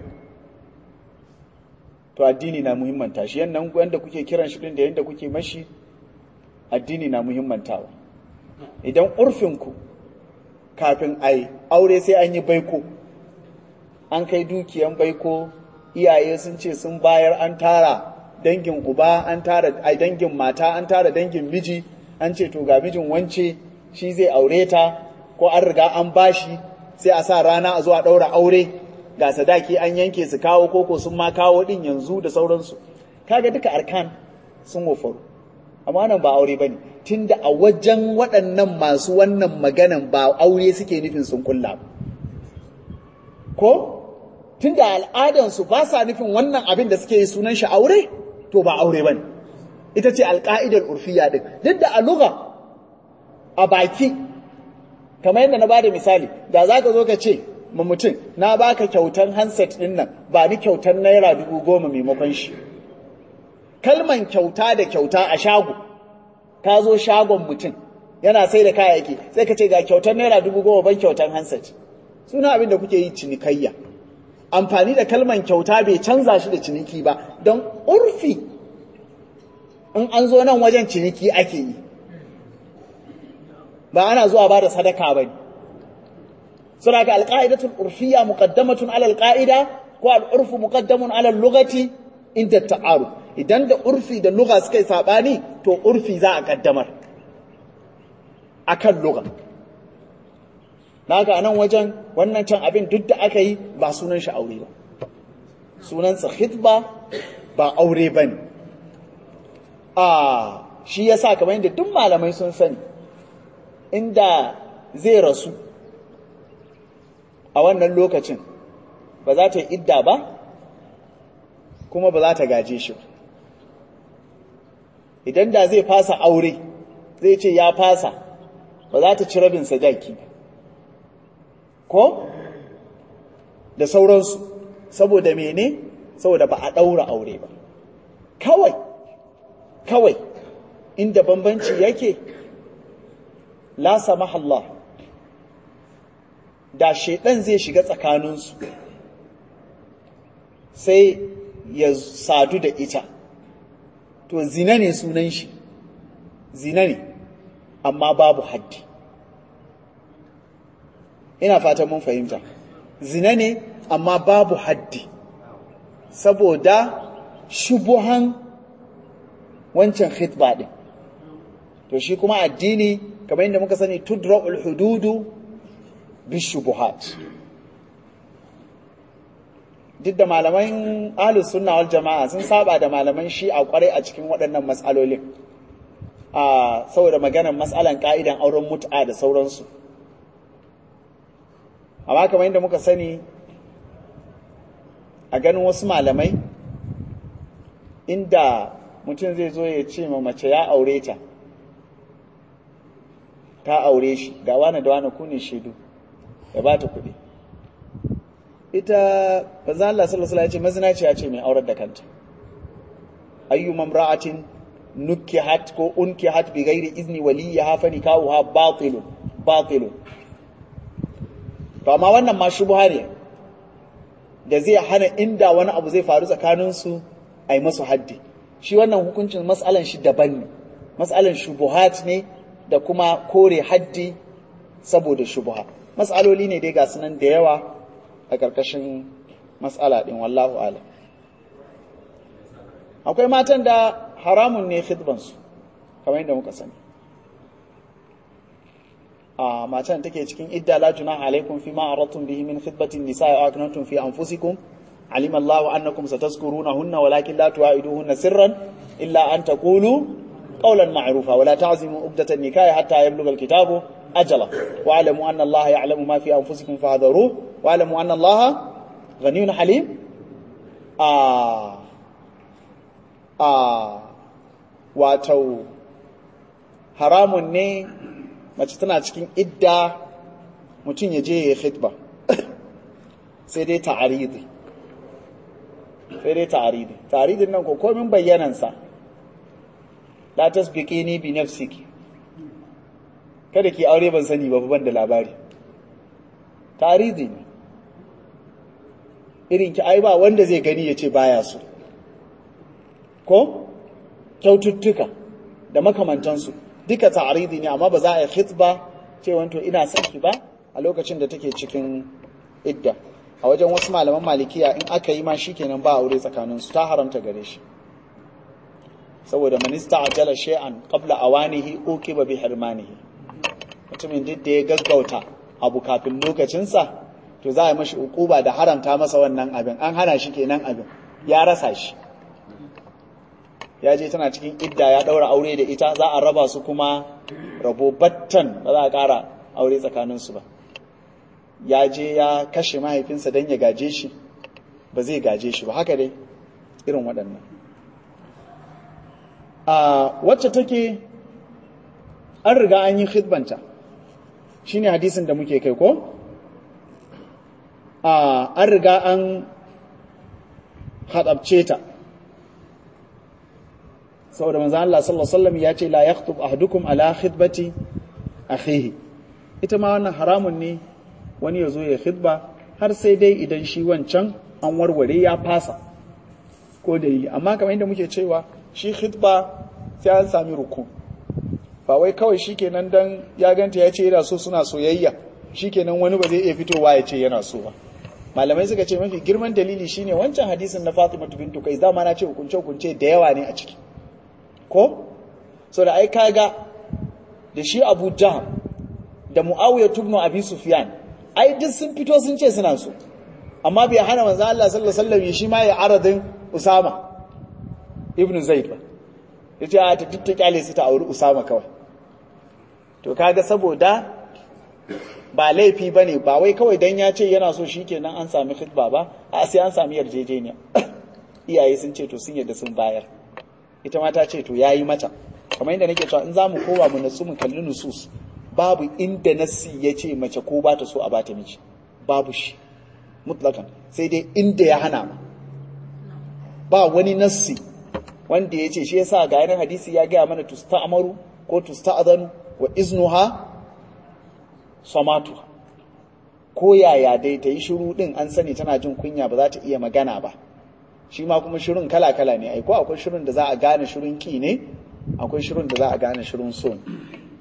To addini na muhimmanta shi, yannan wanda kuke kiran shi din da yanda kuke mashi, addini na muhimmantawa. Idan urfin ku kafin ai aure sai an yi baiko, an kai dukiyan baiko, iyaye sun ce sun bayar, an tara dangin uba, an tara ai dangin mata, an tara dangin miji, an ce to ga mijin wance shi zai aure ta, ko an riga an bashi, sai a sa rana a zo a ɗaura aure. ga sadaki an yanke su kawo koko sun ma kawo din yanzu da sauransu kaga duka arkan sun wafaru amma nan ba aure bane tunda a wajen waɗannan masu wannan maganan ba aure suke nufin sun kulla ko tunda al'adansu ba sa nufin wannan abin da suke yi sunan shi aure to ba aure bane ita ce alƙa'idar urfiya din duk da a lugha a baki kamar yadda na bada misali da zaka zo ka ce ma mutum na baka kyautan handset din nan ba ni kyautan naira dubu goma maimakon shi kalman kyauta da kyauta a shago ka zo shagon mutum yana sai da kayayyaki sai ka ce ga kyautan naira dubu goma ban kyautan handset suna abin da kuke yi cinikayya amfani da kalman kyauta bai canza shi da ciniki ba don urfi in an zo nan wajen ciniki ake yi ba ana zuwa ba da sadaka ba ne suna ga alƙa'idatul urfiya muqaddamatun ala alƙa'ida ko al'urfu muqaddamun ala lugati inda ta'aru idan da urfi da lugha suka yi sabani to urfi za a kaddamar akan lugha naga anan wajen wannan can abin duk da aka yi ba sunan shi aure ba sunan sa khitba ba aure bane a shi yasa kamar yadda duk malamai sun sani inda zai rasu a wannan lokacin ba za ta yi idda ba kuma ba za ta gaje shi ba idan da zai fasa aure zai ce ya fasa ba za ta ci rabin sadaki ko da sauransu saboda mene saboda ba a ɗaura aure ba kawai kawai inda bambanci yake la samaha Allah da shaidan zai shiga tsakaninsu sai ya sadu da ita to zina ne sunan shi zina ne amma babu haddi ina fatan mun fahimta zina ne amma babu haddi saboda shubuhan wancan khitba din to shi kuma addini kamar yadda muka sani tudra'ul hududu bishubuhat duk da malaman ahlus sunna wal jama'a sun saba da malaman shi'a kwarai a cikin waɗannan mas'alolin a saboda maganar mas'alan ka'idan auren mut'a da sauransu amma kamar yadda muka sani a ganin wasu malamai inda mutum zai zo ya ce ma mace ya aure ta ta aure shi ga wani da wani kune shaidu ya ba ta kuɗi ita bazan Allah sallallahu alaihi wasallam ya ce mazinaci ya ce mai aurar da kanta ayyu mamra'atin nukihat ko unkihat bi ghairi izni waliyaha fa nikahuha batilun batilun to amma wannan ma shubha ne da zai hana inda wani abu zai faru tsakanin su ai masu haddi shi wannan hukuncin mas'alan shi daban ne mas'alan shubuhat ne da kuma kore haddi saboda shubha mas'aloli ne dai ga sunan da yawa a ƙarƙashin mas'ala ɗin wallahu alam akwai matan da haramun ne khidbansu kamar yadda muka sani a matan take cikin idda la junaha alaikum fi ma aradtum bihi min khidbatin nisa'i aw aknantum fi anfusikum alima Allahu annakum satazkurunahunna walakin la tuwa'iduhunna sirran illa an taqulu qawlan ma'rufa wa la ta'zimu ubdatan nikahi hatta yablugha al-kitabu ajala wa alamu anna Allah ya'lamu ma fi anfusikum fahdharuhu wa'alamu anna Allah ghaniyun halim a a wato haramun ne mace tana cikin idda mutum ya je ya khitba sai dai ta'aridi sai dai ta'aridi ta'aridin nan ko komin bayyanansa la tasbiqini bi nafsiki kada ki aure ban sani ba ban da labari ta'aridi ne irin ki ai ba wanda zai gani ya ce baya so ko kyaututtuka da makamantansu duka ta'aridi ne amma ba za a yi khitba ce wanto ina son ki ba a lokacin da take cikin idda a wajen wasu malaman malikiya in aka yi ma shikenan ba aure tsakaninsu ta haramta gare shi saboda man ista'jala shay'an qabla awanihi uqiba bi hirmanihi mutumin duk da ya gaggauta abu kafin lokacinsa to za a yi mashi ukuba da haramta masa wannan abin, an hana shi kenan abin, ya rasa shi. Ya je tana cikin idda ya daura aure da ita, za a raba su kuma rabo battan, ba za a ƙara aure tsakaninsu ba. Ya je ya kashe mahaifinsa don ya gaje shi, ba zai gaje shi ba, haka dai irin waɗannan. A wacce take an riga an yi khidbanta, shine hadisin da muke kai ko? A an riga an haɗabce ta, saboda manzo Allah sallallahu alaihi wasallam ya ce la yakhtub ahadukum ala khidbati akhihi. Ita ma wannan haramun ne wani ya zo ya khidba har sai dai idan shi wancan an warware ya fasa ko da yi, amma kamar yadda muke cewa shi khidba sai an sami ruku, ba wai kawai shikenan dan ya ganta ya ce yana so suna soyayya shikenan wani ba zai iya fitowa ya ce yana so ba. Malamai suka ce mafi girman dalili shine wancan hadisin na Fatima bintu Qais, dama na ce hukunce hukunce da yawa ne a ciki ko, so da ai kaga da shi Abu Jahl da Muawiya ibn Abi Sufyan ai duk sun fito sun ce suna so, amma bai hana manzo Allah sallallahu alaihi wasallam shi ma ya aradin Usama ibn Zaid ba, yace a ta duk ta kyale su ta auri Usama kawai. To kaga saboda ba laifi bane, ba wai kawai dan ya ce yana so shikenan an sami khitba ba, a sai an sami yarjejeniya. Iyaye sun ce to sun yadda sun bayar, ita ma ta ce to yayi mata. Kamar yadda nake cewa in zamu kowa mu natsu mu kalli nusus, babu inda nassi ya ce mace ko ba ta so a bata miji, babu shi mutlakan, sai dai inda ya hana ma. Ba wani nassi wanda ya ce, shi yasa ga yanar hadisi ya gaya mana tusta'maru ko tusta'adhanu wa iznuha samatu, ko yaya dai ta yi shiru din an sani tana jin kunya ba za ta iya magana ba. Shi ma kuma shirin kala kala ne, ai ko akwai shirin da za a gane shirin ki ne, akwai shirin da za a gane shirin so ne.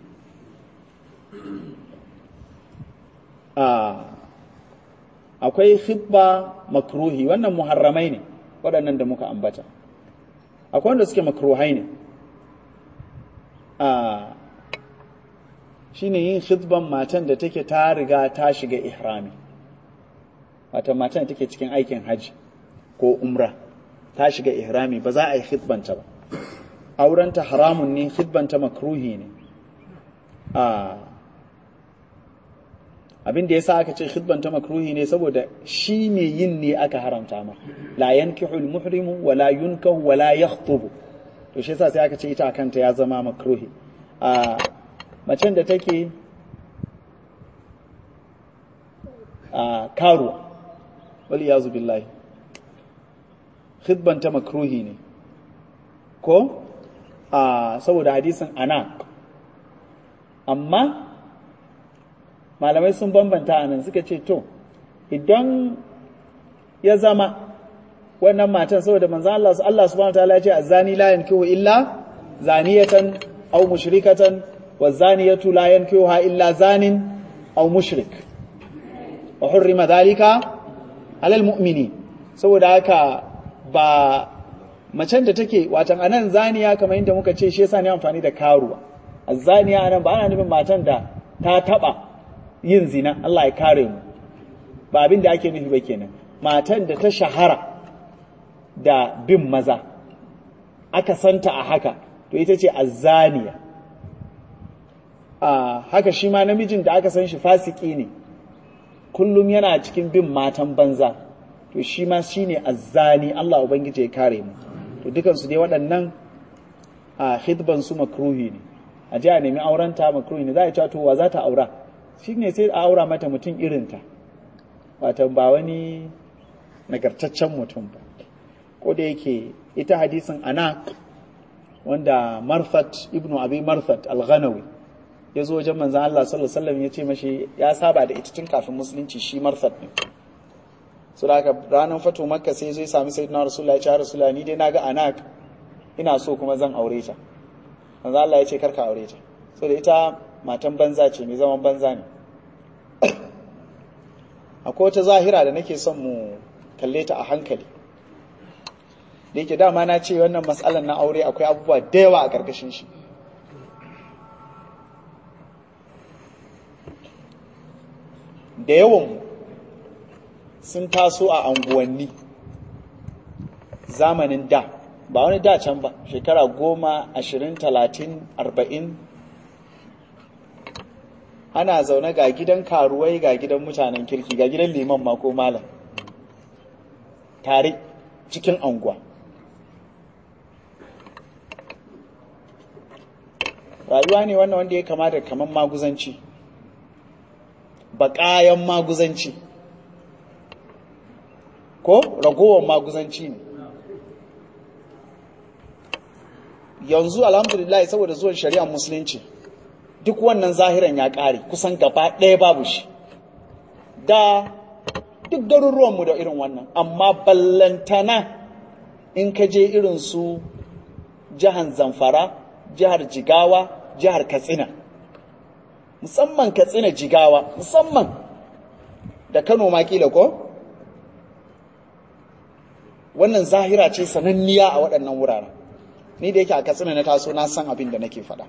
Akwai khitba makruhi, wannan muharramai ne waɗannan da muka ambata. Akwai wanda suke makruhai ne, shi ne yin khitban matan da take ta riga ta shiga ihrami, wata matan da take cikin aikin hajji ko umra ta shiga ihrami, ba za a yi khitbanta ba, aurenta haramun ne, khitbanta makruhi ne. Abin da yasa aka ce khitbanta makruhi ne saboda shi ne yin ne aka haramta ma, la yankihu al-muhrimu wa la yunkahu wa la yakhtubu, to shi yasa sai aka ce ita kanta ya zama makruhi. a macen da take a karuwa wal yazu billahi, khitbanta makruhi ne ko a saboda hadisin ana, amma malamai sun bambanta a nan suka ce to idan ya zama wannan matan saboda manzan Allah Allah subhanahu wataala ya ce azani la yankihu illa zaniyatan aw mushrikatan wazaniyatu la yankihuha illa zanin aw mushrik wa hurrima dhalika ala almu'minin. Saboda haka ba macen da take watan anan zaniya kamar yadda muka ce, shi yasa ne amfani da karuwa. Azaniya anan ba ana nufin matan da ta taba yin zina, Allah ya kare mu, ba abin da ake nufi ba kenan. Matan da ta shahara da bin maza aka santa a haka, to ita ce azzaniya. a haka shi ma namijin da aka san shi fasiki ne, kullum yana cikin bin matan banza, to shi ma shine azzani, Allah ubangiji ya kare mu. To dukan su dai waɗannan a khidban su makruhi ne, a ji a nemi aurenta makruhi ne. Za a ce to wa za ta aura, shi ne sai a aura mata mutum irinta, watan ba wani nagartaccen mutum ba. Ko da yake ita hadisin ana wanda Marthat ibnu Abi Marthat al-Ghanawi ya zo wajen manzan Allah sallallahu alaihi wasallam ya ce mashi ya saba da ita tun kafin musulunci, shi Marthat ne. So da haka ranar fatu Makka sai zai sami sayyidina Rasulullah ya ce Rasulullah ni dai naga ana ina so kuma zan aure ta. Manzan Allah ya ce karka aure ta, so da ita matan banza ce, mai zaman banza ne. Akwai wata zahira da nake son mu kalle ta a hankali, da yake dama na ce wannan matsalar na aure akwai abubuwa da yawa a ƙarƙashin shi. Da yawan sun taso a anguwanni zamanin da, ba wani da can ba, shekara goma ashirin talatin arba'in, ana zaune ga gidan karuwai ga gidan mutanen kirki ga gidan liman ma ko malam tare cikin anguwa. Rayuwa ne wannan wanda ya kamata kamar maguzanci, baƙayan maguzanci ko ragowar maguzanci ne. Yanzu alhamdulillah saboda zuwan shari'ar musulunci duk wannan zahiran ya ƙare kusan gaba ɗaya babu shi. Da duk garuruwanmu da irin wannan, amma ballantana in ka je irin su jihar Zamfara, jihar Jigawa, jihar Katsina, musamman Katsina Jigawa, musamman da Kano ma kila ko? Wannan zahira ce sananniya a waɗannan wuraren. Ni da yake a Katsina na taso na san abin da nake faɗa.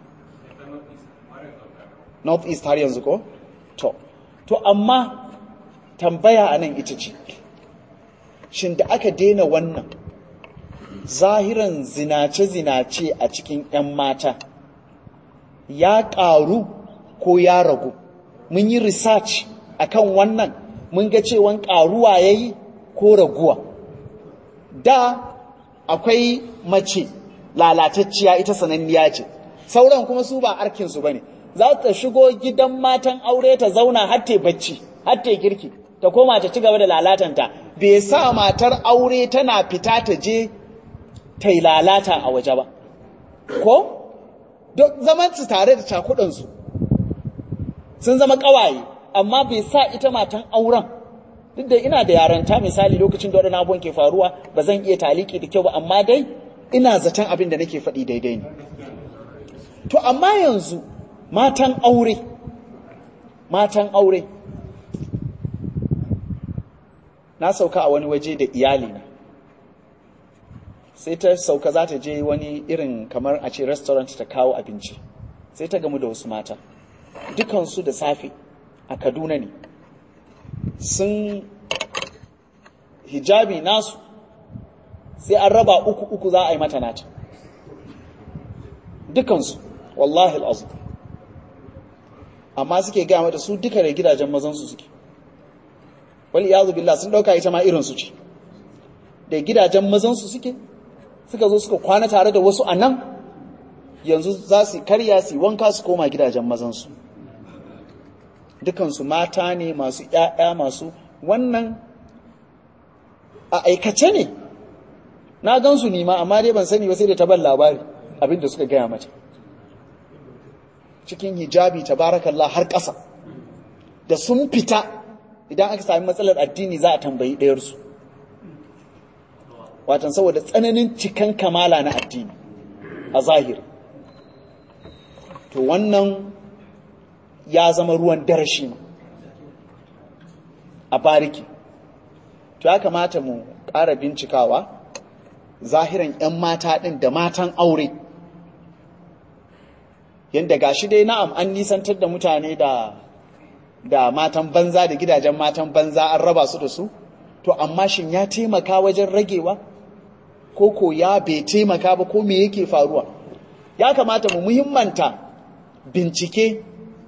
North East har yanzu ko? To, to amma tambaya a nan ita ce, shin da aka daina wannan zahiran zinace-zinace a cikin ‘yan mata ya ƙaru ko ya ragu? Mun yi research akan wannan, mun ga cewan ƙaruwa ya yi ko raguwa. Da akwai mace lalatacciya ita sananniya ce, sauran kuma su ba arkinsu ba ne, za ta shigo gidan matan aure ta zauna har ta bacci, har ta girki, ta koma ta ci gaba da lalatanta, bai sa matar aure tana fita ta je ta yi lalata a waje ba. Ko? Duk zaman su tare da cakudansu sun zama ƙawaye, amma bai sa ita matan auren, duk da ina da yaranta misali lokacin da waɗannan abubuwan ke faruwa ba zan iya taliki da kyau ba, amma dai ina zaton abin da nake faɗi daidai ne. To amma yanzu matan aure, matan aure, na sauka a wani waje da iyalina, sai ta sauka za ta je wani irin kamar a ce restaurant ta kawo abinci, sai ta gamu da wasu mata, dukansu da safe a Kaduna ne, sun hijabi nasu sai an raba uku uku za a yi mata nata, dukansu wallahi al'azim, amma suke gaya mata su duka da gidajen mazansu suke, wal iyazu billah, sun dauka ita ma irinsu ce, da gidajen mazansu suke, suka zo suka kwana tare da wasu a nan, yanzu za su karya su wanka su koma gidajen mazansu. Dukansu mata ne masu ‘ya'ya masu wannan a aikace ne, na gansu nima amma dai ban sani ba sai da ta ban labari abinda suka gaya mata. Cikin hijabi tabarakallah har ƙasa, da sun fita idan aka sami matsalar addini za a tambayi ɗayarsu. Watan saboda tsananin cikan kamala na addini a zahiri. To wannan ya zama ruwan darashi ma a bariki. To ya kamata mu ƙara bincikawa zahiran 'yan mata ɗin da matan aure, yadda gashi dai na'am an nisantar da mutane da da matan banza da gidajen matan banza an raba su da su, to amma shin ya taimaka wajen ragewa ko ko ya bai taimaka ba, ko me yake faruwa? Ya kamata mu muhimmanta bincike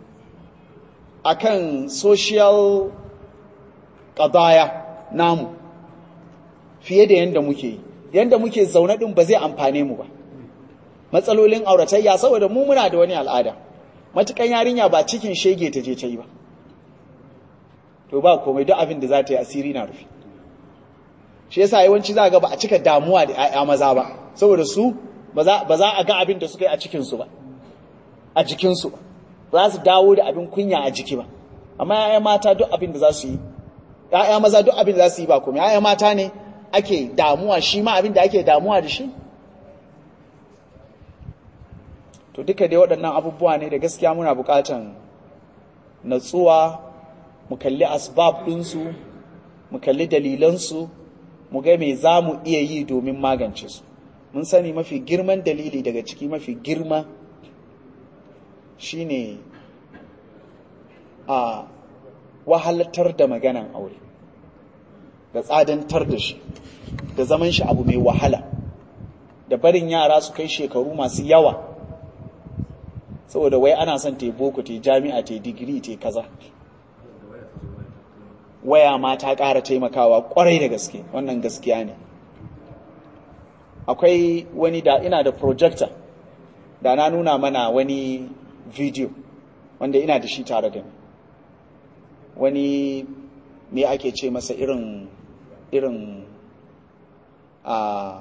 akan social qadaya namu fiye da yanda muke yi. Yanda muke zaune din ba zai amfane mu ba. Matsalolin auratayya, saboda mu muna da wani al'ada, matukan yarinya ba cikin shege ta je ta yi ba, to ba komai, duk abin da za ta yi asiri na rufi. Shi yasa yawanci za ga ba a cika damuwa da 'ya'ya maza ba, saboda su ba za a ga abin da suka yi a cikinsu ba, a jikinsu ba, ba za su dawo da abin kunya a jiki ba. Amma 'ya'ya mata duk abin da za su yi, 'ya'ya maza duk abin da za su yi ba komai, 'ya'ya mata ne ake damuwa, shi ma abin da ake damuwa da shi. To duka dai waɗannan abubuwa ne da gaskiya muna buƙatan natsuwa, mu kalli asbab ɗinsu, mu kalli dalilansu, mu ga me za mu iya yi domin magance su. Mun sani mafi girman dalili daga ciki, mafi girma shine a wahalatar da maganan aure. da tsadantar da shi da zaman shi abu mai wahala da barin yara su kai shekaru masu yawa saboda wai ana son ta yi boko ta yi jami'a ta yi digiri ta yi kaza. Waya ma ta ƙara taimakawa ƙwarai da gaske, wannan gaskiya ne. Akwai wani da ina da projector da na nuna mana wani video wanda ina da shi tare da ni. Wani me ake ce masa irin irin a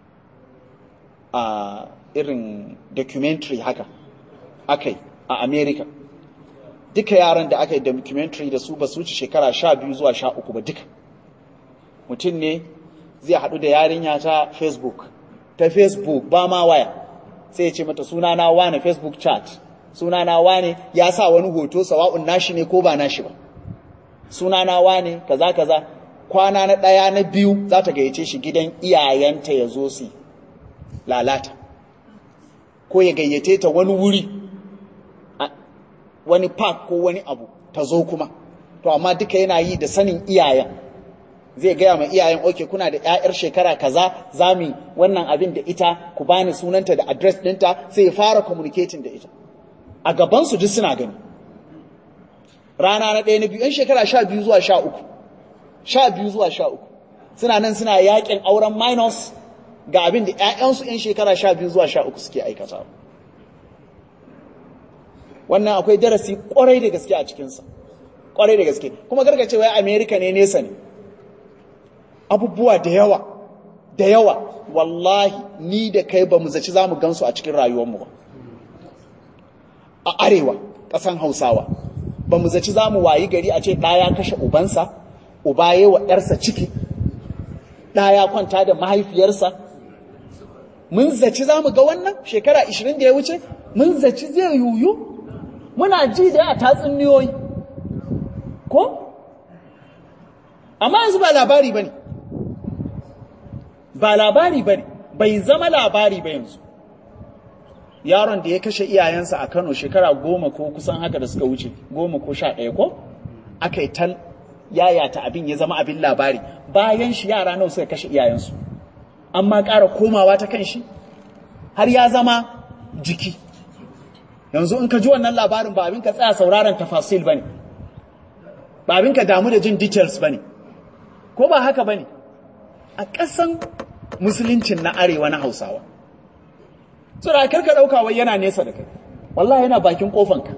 a irin documentary haka akai a America. Duka yaran da aka yi documentary da su ba su wuce shekara sha biyu zuwa sha uku ba duka. Mutum ne zai haɗu da yarinya ta Facebook, ta Facebook ba ma waya, sai ya ce mata suna na wane Facebook chat, suna na wane ya sa wani hoto sawa'un nashi ne ko ba nashi ba. Suna na wane kaza kaza, kwana na ɗaya na biyu za ta gayyace shi gidan iyayenta ya zo su lalata. Ko ya gayyace ta wani wuri, wani park ko wani abu ta zo kuma. To amma duka yana yi da sanin iyayen. Zai gaya ma iyayen oke kuna da ƴaƴar shekara kaza zami wannan abin da ita ku bani sunanta da address ɗinta sai ya fara communicating da ita. A gabansu duk suna gani. Rana na ɗaya na biyu, ‘yan shekara sha biyu zuwa sha uku. Sha biyu zuwa sha uku. Suna nan suna yaƙin auren minors ga abin da ‘ya'yansu ‘yan shekara sha biyu zuwa sha uku suke aikata. Wannan akwai darasi ƙwarai da gaske a cikinsa. Ƙwarai da gaske. Kuma gargace wai Amerika ne nesa ne. Abubuwa da yawa, da yawa, wallahi ni da kai ba mu zaci za mu gansu a cikin rayuwarmu ba. A arewa, ƙasan Hausawa, ba mu zaci za mu wayi gari a ce ɗaya kashe ubansa, uba ya wa ‘yarsa ciki, ɗaya kwanta da mahaifiyarsa. Mun zaci za mu ga wannan shekara ishirin da ya wuce? Mun zaci zai yuyu? Muna ji da a tatsuniyoyi. Ko? Amma yanzu ba labari ba ne. Ba labari ba ne, bai zama labari ba yanzu. Yaron da ya kashe iyayensa a Kano shekara goma ko kusan haka da suka wuce, goma ko sha ɗaya ko? Aka yi tal yayata abin ya zama abin labari. Bayan shi yara nawa suka kashe iyayensu. Amma ƙara komawa ta kan shi, har ya zama jiki. Yanzu in ka ji wannan labarin ba abin ka tsaya sauraron tafasil ba ne. Ba abin ka damu da jin details ba ne. Ko ba haka ba ne? A ƙasan musuluncin na arewa na Hausawa. Tsura karka ɗauka wai yana nesa da kai. Wallahi yana bakin ƙofanka.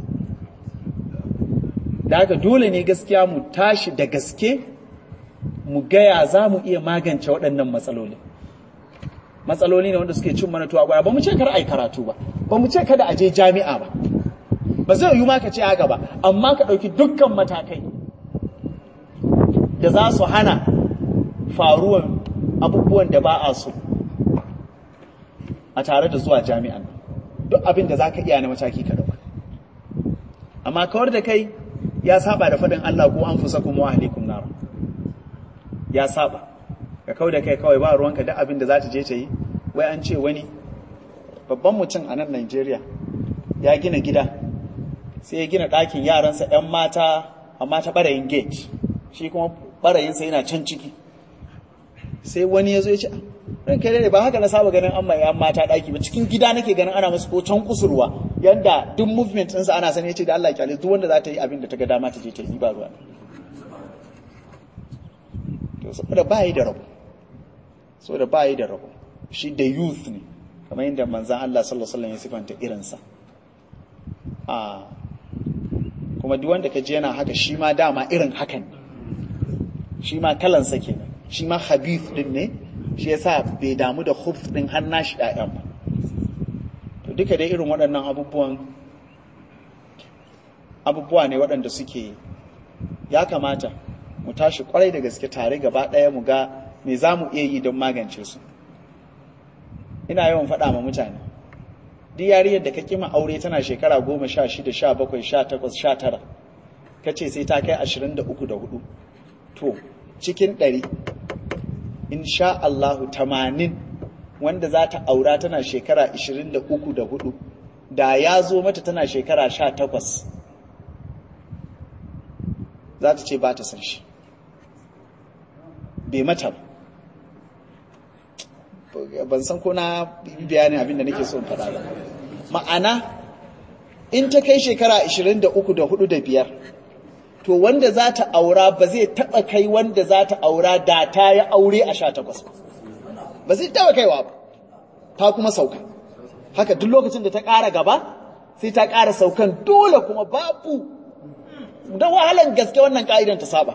Da haka dole ne gaskiya mu tashi da gaske mu gaya za mu iya magance waɗannan matsaloli. Matsaloli ne wanda suke cin mana tuwa gwara. Ba mu ce kar a yi karatu ba. Ba mu ce kada a je jami'a ba. Ba zai yi ma ka ce haka ba. Amma ka ɗauki dukkan matakai da za su hana faruwan abubuwan da ba a so a tare da zuwa jami'an. Duk abin da za ka iya na mataki ka ɗauka. Amma kawar da kai ya saba da faɗin Allah ko an fusa kuma wa alaikum nar. Ya saba. Ka kawar da kai kawai ba ruwanka duk abin da za ta je ta yi. Wai an ce wani babban mutum a nan Najeriya ya gina gida sai ya gina ɗakin yaransa ‘yan mata amma ta ɓarayin gate. Shi kuma ɓarayinsa yana can ciki. Sai wani ya zo ya ce, ran kai ne ba haka na saba ganin an mai ‘yan mata ɗaki ba, cikin gida nake ganin ana musu ko can kusurwa, yanda duk movement ɗinsa ana sani ya ce da Allah kyale duk wanda za ta yi abin da ta ga dama ta je ta yi ba ruwa. To saboda ba yi da rabo, saboda ba yi da rabo, shi da youth ne, kamar yadda manzan Allah sallallahu alaihi wasallam ya sifanta irinsa. A kuma duk wanda ka ji yana haka shi ma dama irin hakan ne, shi ma kalansa kenan. Shi ma habith din ne, shi yasa bai damu da khubth din har nashi ƴaƴan ba. To duka dai irin waɗannan abubuwan abubuwa ne waɗanda suke ya kamata mu tashi kwarai da gaske tare gaba ɗaya mu ga me za mu iya yi don magance su. Ina yawan faɗa ma mutane, duk yariyar da ka kima aure tana shekara goma sha shida sha bakwai sha takwas sha tara ka ce sai ta kai ashirin da uku da hudu, to cikin ɗari insha Allahu tamanin wanda za ta aura tana shekara ashirin da uku da hudu, da ya zo mata tana shekara sha takwas za ta ce ba ta san shi. bai mata ba. Ban san ko na bayanin abin da nake so in faɗa ba. Ma'ana in ta kai shekara ashirin da uku da hudu da biyar, to wanda za ta aura ba zai taɓa kai wanda za ta aura da ta yi aure a sha takwas ba. Ba zai taɓa kaiwa ba, ta kuma sauka. Haka duk lokacin da ta ƙara gaba, sai ta ƙara saukan dole kuma babu, da wahalan gaske wannan ƙa'idan ta saba.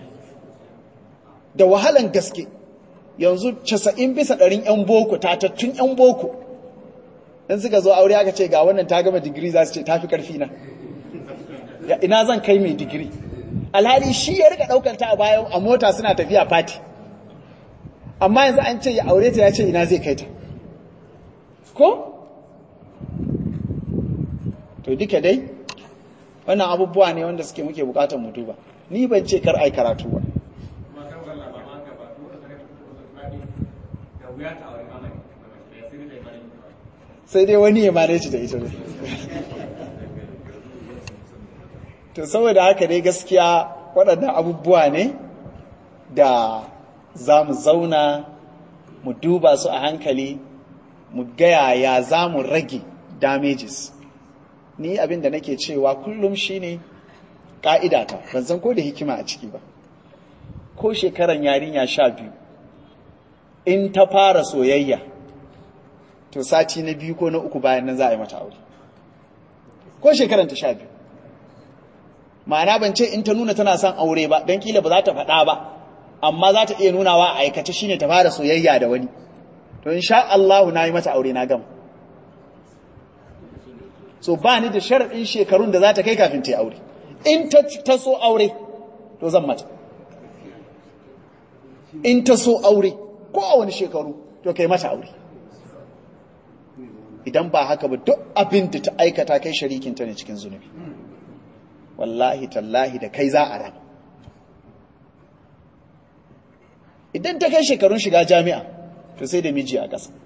Da wahalan gaske. Yanzu casa'in bisa ɗarin ‘yan boko, tatattun ‘yan boko, in suka zo aure aka ce ga wannan ta gama digiri za su ce tafi ƙarfi na. Ina zan kai mai digiri. Alhali shi ya rika ɗaukar ta a bayan a mota suna tafiya fati. Amma yanzu an ce ya aure ta ya ce ina zai kai ta. Ko? To duka dai, wannan abubuwa ne wanda suke muke bukatar mu duba. Ni ban ce kar ai karatu ba. Sai dai wani ya mare shi da ita ne. To saboda haka dai gaskiya waɗannan abubuwa ne da za mu zauna mu duba su a hankali, mu gaya ya za mu rage damages. Ni abin da nake cewa kullum shine ƙa'idata, ban san ko da hikima a ciki ba. Ko shekaran yarinya sha biyu, in ta fara soyayya, to sati na biyu ko na uku bayan nan za a yi mata aure. Ko shekaran ta sha biyu. Ma'ana ban ce in ta nuna tana son aure ba, don kila ba za ta faɗa ba, amma za ta iya nunawa a aikace shine ta fara soyayya da wani. To insha Allah na yi mata aure na gama. So ba ni da sharaɗin shekarun da za ta kai kafin ta yi aure. In ta so aure, to zan mata. In ta so aure, ko a wani shekaru, to kai mata aure. Idan ba haka ba, duk abin da ta aikata kai sharikinta ne cikin zunubi. Wallahi tallahi da kai za a rana. Idan ta kai shekarun shiga jami'a, to sai da miji a ƙasa.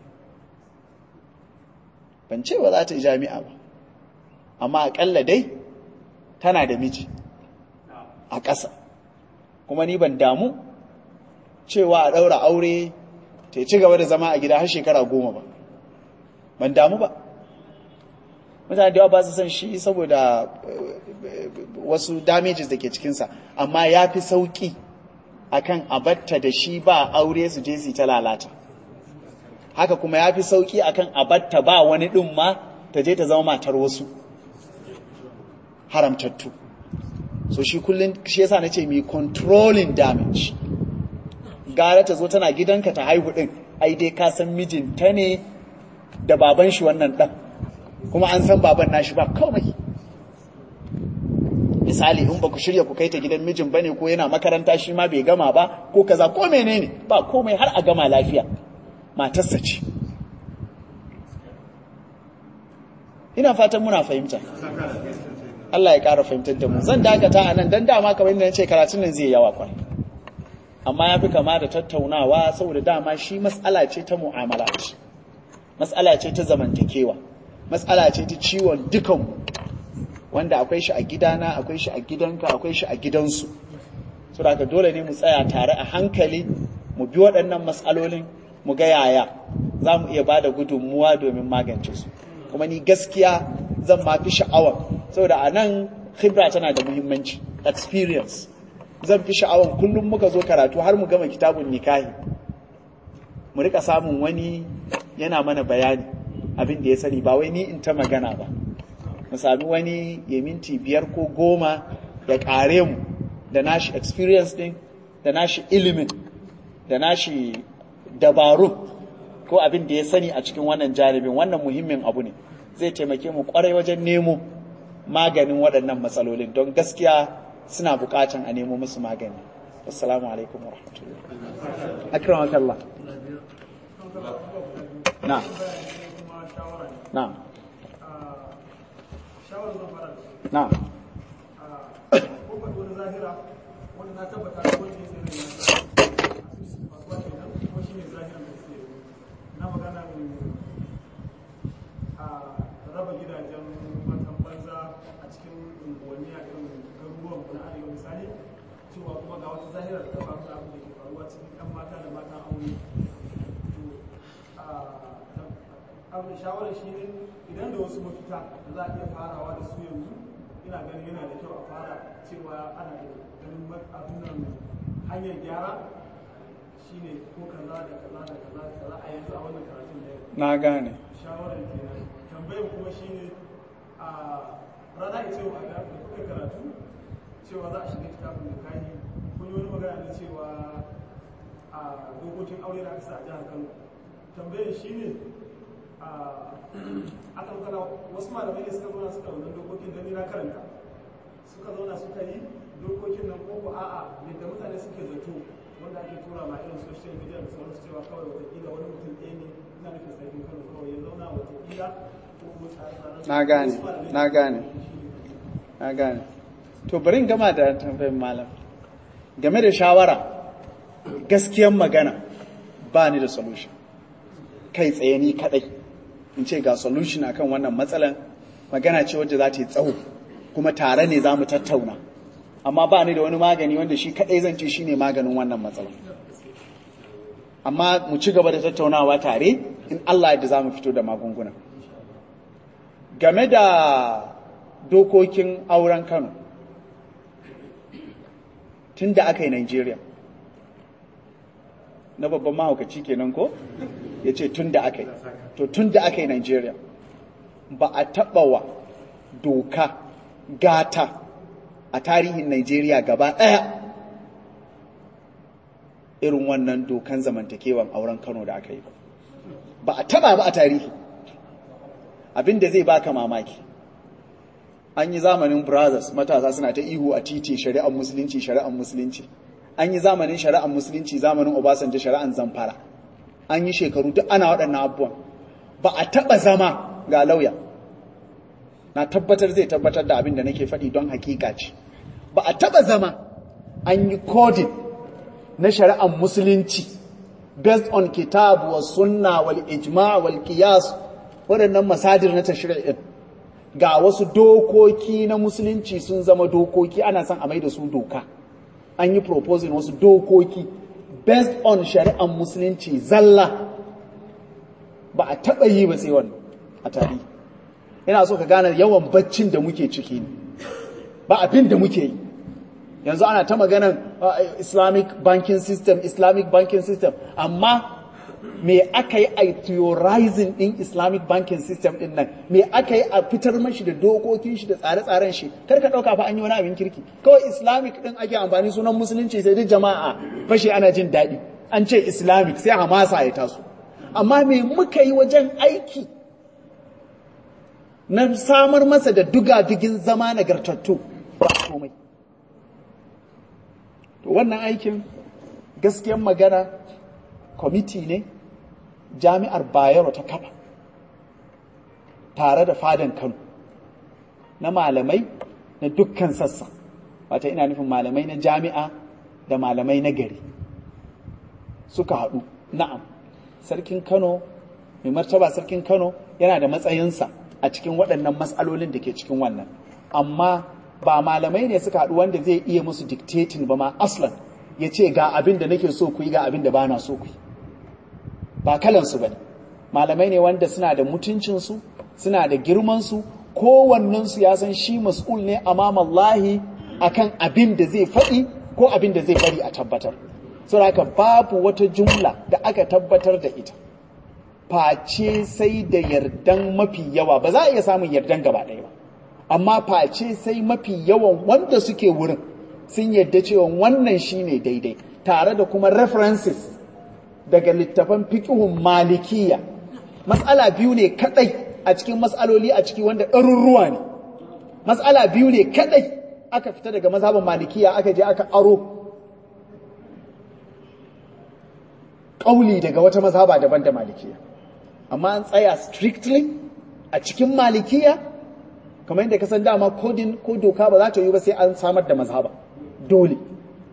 Ban ce ba za ta yi jami'a ba, amma aƙalla dai tana da miji a ƙasa. Kuma ni ban damu cewa a ɗaura aure ta ci gaba da zama a gida har shekara goma ba. Ban damu ba. Mutane da yawa ba su san shi saboda wasu damages da ke cikinsa, amma ya fi sauƙi akan abatta da shi ba aure su je su ta lalata. Haka kuma ya fi sauƙi akan abatta ba wani ɗin ma ta je ta zama matar wasu haramtattu. So shi kullum shi yasa na ce mai controlling damage. Gara ta zo tana gidanka ta haihu ɗin, ai dai ka san mijinta ne da baban shi wannan ɗan, kuma an san baban nashi ba komai. Misali in ba ku shirya ku kai ta gidan mijin bane, ko yana makaranta shi ma bai gama ba, ko kaza ko menene, ba komai har a gama lafiya, matarsa ce. Ina fatan muna fahimta. Allah ya ƙara fahimtar da mu. Zan dakata a nan don dama kamar yadda na ce karatun nan zai yawa kwai. Amma ya fi kama da tattaunawa saboda dama shi matsala ce ta mu'amala ce. Matsala ce ta zamantakewa. Matsala ce ta ciwon dukanmu. Wanda akwai shi a gidana, akwai shi a gidanka, akwai shi a gidansu. Saboda haka dole ne mu tsaya tare a hankali, mu bi waɗannan matsalolin, mu ga yaya za mu iya ba da gudunmuwa domin magance su. Kuma ni gaskiya zan ma fi sha'awar, saboda a nan khibra tana da muhimmanci, experience. Zan fi sha'awar kullum muka zo karatu har mu gama kitabun nikahi, mu rika samun wani yana mana bayani abin da ya sani, ba wai ni in ta magana ba. Mu sami wani ya minti biyar ko goma ya kare mu da nashi experience din, da nashi ilimin, da nashi dabarun, ko abin da ya sani a cikin wannan jaribin. Wannan muhimmin abu ne, zai taimake mu kwarai wajen nemo maganin waɗannan matsalolin, don gaskiya suna buƙatan a nemo musu magani. Assalamu alaikum wa rahmatullahi. Akramakallah. Na. Na. Na. raba gidajen matan banza a cikin unguwanni a irin garuruwan kuna arewa misali, cewa kuma ga wata zahira da ta faru da abin da ke faruwa cikin ɗan mata da matan aure. Abin shawarar shi ne idan da wasu mafita da za a iya farawa da su yanzu, ina ganin yana da kyau a fara cewa ana da ganin abin nan hanyar gyara shi ne ko kaza da kaza da kaza da kaza a yanzu a wannan karatun da yau. Na gane. Shawarar kenan. Tambayar kuma shi ne a rana ita yau a ga da kuka karatu cewa za a shiga kitabun da kayi kun yi wani magana da cewa a dokokin aure da aka sa a jihar Kano. Tambayar shi ne a kankana wasu malamai ne suka zauna suka wannan dokokin don na karanta suka zauna suka yi dokokin nan ko ko a'a yadda mutane suke zato wanda ake tura ma irin social media da sauransu cewa kawai watakila wani mutum ɗaya ne ina nufin sarkin Kano kawai ya zauna watakila ko kuma tsare-tsaren na gane na gane na gane to bari in gama da tambayin malam game da shawara gaskiyan magana ba ni da solution kai tsaye ni kadai in ce ga solution akan wannan matsalan magana ce wadda za ta yi tsawo kuma tare ne za mu tattauna amma ba ni da wani magani wanda shi kadai zan ce shi ne maganin wannan matsalan amma mu ci gaba da tattaunawa tare in Allah yadda za mu fito da magunguna game da dokokin auren Kano tun da aka yi Nigeria na babban mahaukaci kenan ko ya ce tun da aka yi to tun da aka yi Nigeria ba a taɓa wa doka gata a tarihin Nigeria gaba ɗaya irin wannan dokan zamantakewan auren Kano da aka yi ba ba a taɓa ba a tarihi abinda zai baka mamaki an yi zamanin brothers matasa suna ta ihu a titi shari'ar musulunci shari'ar musulunci an yi zamanin shari'ar musulunci zamanin Obasanjo shari'ar Zamfara an yi shekaru duk ana waɗannan abubuwan ba a taɓa zama ga lauya na tabbatar zai tabbatar da abin da nake faɗi don hakika ce ba a taɓa zama an yi coding na shari'ar musulunci based on kitabu wa sunna wal ijma' wal qiyas waɗannan masadir na tashri'in ga wasu dokoki na musulunci sun zama dokoki ana son a mai da su doka an yi proposing wasu dokoki based on shari'ar musulunci zalla ba a taɓa yi ba sai wannan a tarihi ina so ka gane yawan baccin da muke ciki ne ba abin da muke yi yanzu ana ta maganan uh, islamic banking system islamic banking system amma me aka yi a theorizing din islamic banking system din nan me aka yi a fitar mashi da dokokin shi da tsare-tsaren shi kar ka dauka fa an yi wani abin kirki kawai islamic din ake amfani sunan musulunci sai duk jama'a fashe ana jin daɗi an ce islamic sai hamasa ya taso amma me muka yi wajen aiki na samar masa da duga-dugin zama nagartattu ba komai to wannan aikin gaskiyar magana kwamiti ne jami'ar Bayero ta kafa tare da fadan Kano na malamai na dukkan sassa wata ina nufin malamai na jami'a da malamai na gari suka haɗu na'am sarkin Kano mai martaba sarkin Kano yana da matsayinsa a cikin waɗannan matsalolin da ke cikin wannan amma ba malamai ne suka haɗu wanda zai iya musu dictating ba ma aslan ya ce ga abin da nake so ku yi ga abin da ba na so ku yi ba kalansu ba ne malamai ne wanda suna da mutuncinsu suna da girmansu kowannensu ya san shi mas'ul ne amamallahi akan abin da zai faɗi ko abin da zai bari a tabbatar saboda babu wata jumla da aka tabbatar da ita face sai da yardan mafi yawa ba za a iya samun yardan gaba ɗaya ba amma face sai mafi yawan wanda suke wurin sun yarda cewa wannan shine daidai tare da kuma references daga littafan fiqhun malikiya mas'ala biyu ne kadai a cikin mas'aloli a ciki wanda ɗaruruwa ne mas'ala biyu ne kadai aka fita daga mazhabin malikiya aka je aka aro kauli daga wata mazhaba daban da malikiya amma an tsaya strictly a cikin malikiya kamar yadda ka san dama kodin ko doka ba za ta yi ba sai an samar da mazhaba dole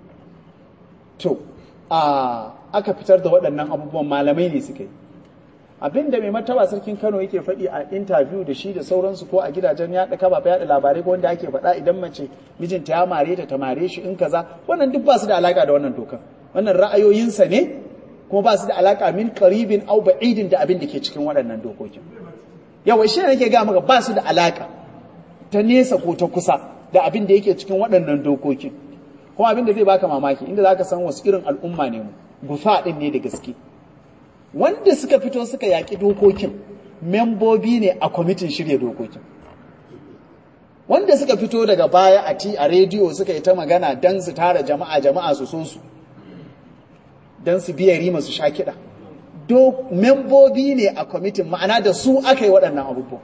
to a aka fitar da waɗannan abubuwan malamai ne suka yi abin da mai martaba sarkin Kano yake faɗi a interview da shi da sauransu ko a gidajen yaɗa kafafen yaɗa labarai ko wanda ake faɗa idan mace mijinta ya mare ta ta mare shi in kaza wannan duk ba su da alaka da wannan dokan wannan ra'ayoyinsa ne kuma ba su da alaka min qaribin aw ba'idin da abin da ke cikin waɗannan dokokin yawa shi ne nake ga maka ba su da alaka ta nesa ko ta kusa da abin da yake cikin waɗannan dokokin kuma abin da zai baka mamaki inda zaka san wasu irin al'umma ne mu gufa din ne da gaske wanda suka fito suka yaƙi dokokin membobi ne a kwamitin shirya dokokin wanda suka fito daga baya a ti a rediyo suka yi ta magana don su tara jama'a jama'a su so su don su biya rima su sha kiɗa membobi ne a kwamitin ma'ana da su aka yi waɗannan abubuwa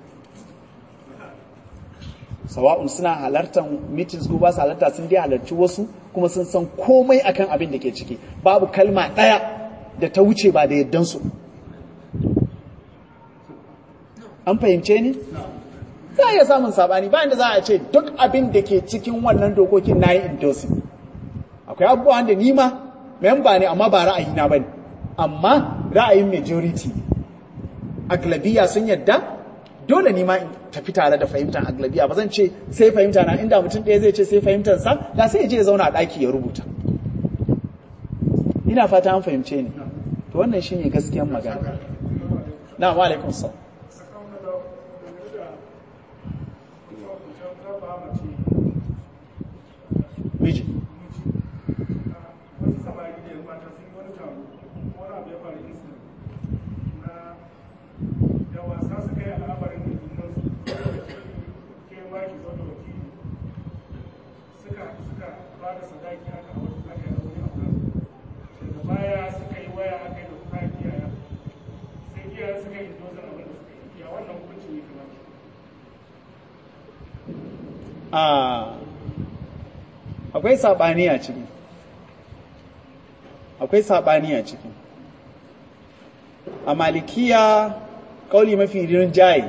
sawa'un suna halartar meetings ko ba su halarta sun dai halarci wasu kuma sun san komai akan abin da ke ciki babu kalma ɗaya da ta wuce ba da yaddansu an fahimce ni za a iya samun sabani bayan da za a ce duk abin da ke cikin wannan dokokin na yi endorsing akwai abubuwan da nima memba ne amma ba ra'ayina ba ne amma ra'ayin majority aglabiya sun yadda dole nima in tafi tare da fahimtar aglabiya ba zan ce sai fahimta na inda mutum ɗaya zai ce sai fahimtarsa da sai ya je ya zauna a ɗaki ya rubuta ina fata an fahimce ni to wannan shine gaskiyar magana na wa alaikum salam miji akwai saɓani a ciki akwai saɓani a ciki a malikiya ƙauli mafi rinjaye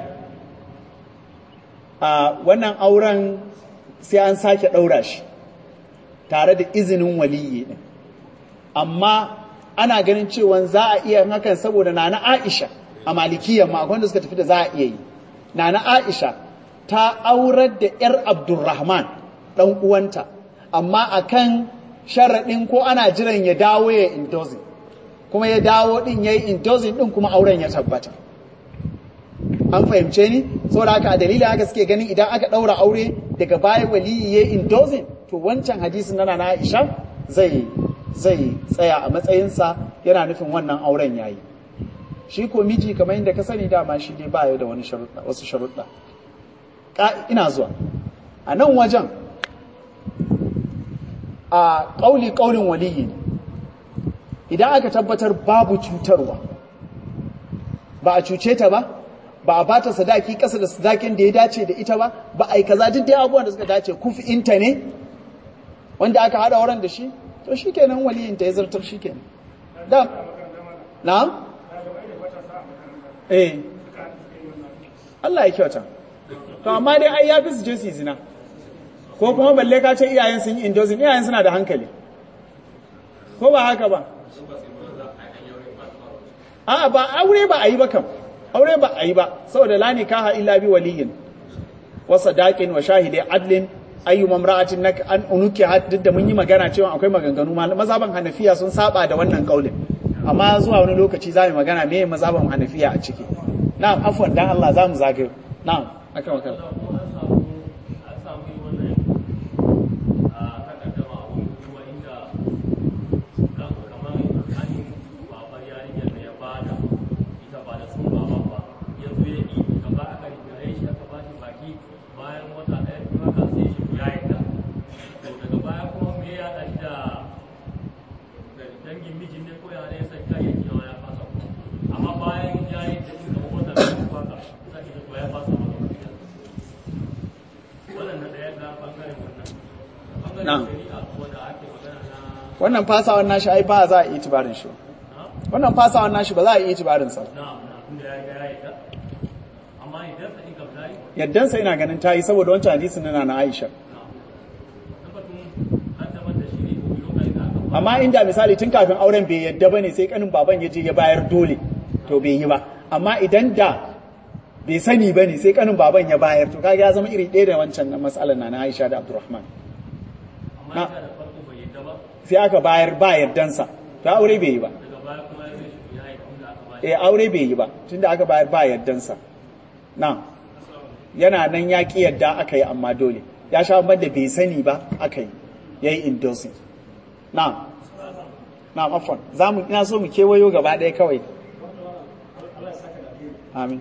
a wannan auren sai an sake ɗaura shi tare da izinin waliyyi ɗin amma ana ganin cewa za a iya hakan saboda nana Aisha a malikiyan ma akwai wanda suka tafi da za a iya yi nana Aisha ta aurar da ‘yar Abdurrahman ɗan uwanta, amma akan sharaɗin ko ana jiran ya dawo ya indozin, kuma ya dawo ɗin ya yi indozin ɗin kuma auren ya tabbata. An fahimce ni? Saboda haka a dalilin haka suke ganin idan aka ɗaura aure daga baya waliyi ya yi indozin, to wancan hadisin na na Aisha zai zai tsaya a matsayinsa yana nufin wannan auren ya yi. Shi ko miji kamar yadda ka sani dama shi dai ba ya da wani sharuɗa, wasu sharuɗa. ina zuwa a nan wajen a ƙauli ƙaulin waliyi ne idan aka tabbatar babu cutarwa ba a cuce ta ba ba a bata sadaki ƙasa da sadakin da ya dace da ita ba ba a yi kaza duk da abubuwan da suka dace kufi'inta ne wanda aka haɗa wurin da shi to shi kenan waliyinta ya zartar shi kenan da na'am eh Allah ya kyauta to amma dai ai ya fi su je su zina ko kuma balle ka ce iyayen sun yi indozin iyayen suna da hankali ko ba haka ba a ba aure ba a yi ba kam aure ba a yi ba saboda la nikaha illa bi waliyin wa sadaqin wa shahidai adlin ayyu mamra'atin nak an unuki had duk da mun yi magana cewa akwai maganganu mazhaban Hanafiya sun saba da wannan kaulin amma zuwa wani lokaci za mu magana me mazhaban Hanafiya a ciki na'am afwan dan Allah za mu zagayo na'am akan wakal wannan fasawan nashi ai ba za a yi itibarin shi wannan fasawan nashi ba za a yi itibarin sa yaddan sa ina ganin tayi saboda wancan hadisin na na Aisha amma inda misali tun kafin auren bai yadda bane sai kanin baban ya je ya bayar dole to bai yi ba amma idan da bai sani ba ne sai kanin baban ya bayar to kaga ya zama iri ɗaya da wancan na matsalar na na Aisha da Abdurrahman na sai aka bayar ba yardansa to aure bai yi ba eh aure bai yi ba tunda aka bayar ba yardansa na yana nan ya ki yadda aka yi amma dole ya sha ban da bai sani ba aka yi yayi endorsing na na afwan zamu ina so mu kewayo gaba ɗaya kawai amin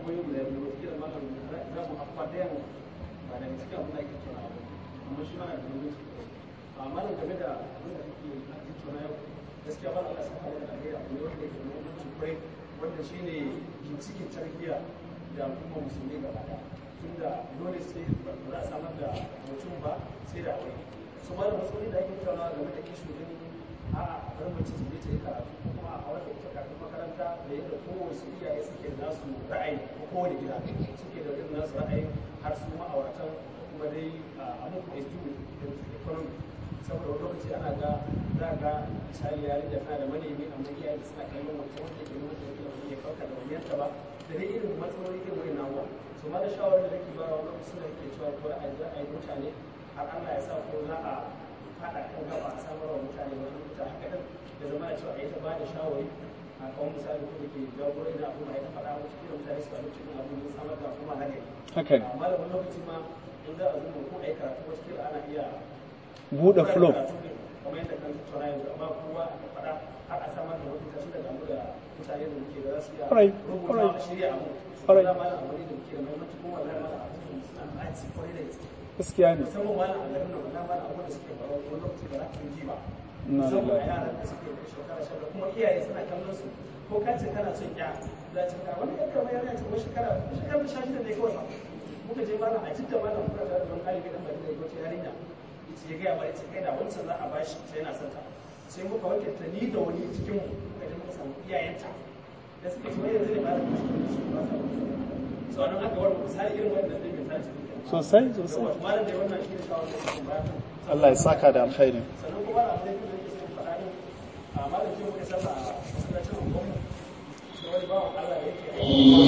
wanda shi ne cikin tarbiyya da al'umma musulmi gaba da tunda dole sai ba za a samar da mutum ba sai da aure su ma da matsaloli da ake tattaunawa game da kishu din a a bar mace su je ta yi karatu ko kuma a aure da ita kafin makaranta da yadda kowace iyaye suke da nasu ra'ayi ko kowane gida suke da irin nasu ra'ayi har su ma'auratan kuma dai abin kuma is due da economy saboda wani lokaci ana ga za ga misali yarin da tana da manemi amma iyaye suna kallon wata wanda ke nuna da wani ya kauka da wanyanta ba da dai irin matsaloli irin wani nawa su ma da shawarar da ke ba wa lokacin da ke cewa ko ra'ayi za a yi mutane har Allah ya sa ko za a haɗa kan gaba a samar wa mutane wani mutane haka ɗin da zama da cewa a yi ta ba da shawari a kawon misali ko da ke jagoro ina abu ma ya ta faɗa wata irin mutane su faɗi cikin abu da samar da kuma nagari amma da wani lokaci ma in za a zuba ko a yi karatu wata kila ana iya buɗe flow kamar yadda kan tattauna yanzu amma kowa aka faɗa har a samar da wata tashi daga abu da mutane da muke da za su iya rubuta a shirya abu da ma na abu ne da muke da mahimmanci kuma wallahi ma na abu suna aiki kwarai da gaske gaskiya ne musamman ma na a garin nan wallahi ma na abu da suke faruwa wani lokaci da za ka ji ba musamman a yaran da suke da shekara sha da kuma iyaye suna kallon su ko ka ce kana son ya za ta ka wani ya kama yana ce ko shekara shekara sha shida ne kawai ba muka je mana a jidda mana kuma da wani ɗalibi ɗan bari da ya kwace yarinya ya gaya ba ya ce kai da wancan za a bashi sai yana son ta sai muka wanke ta ni da wani cikin mu muka je muka samu iyayenta da suka ce wai yanzu ne ba da su ba sa so anan aka wani misali irin wannan din misali sosai sosai malam da wannan shi ne shawara da kuma ba Allah ya saka da alkhairi sannan kuma da abin da yake so faɗa din a malam ce muka sallah a masallacin gwamnati sai wani bawan Allah yake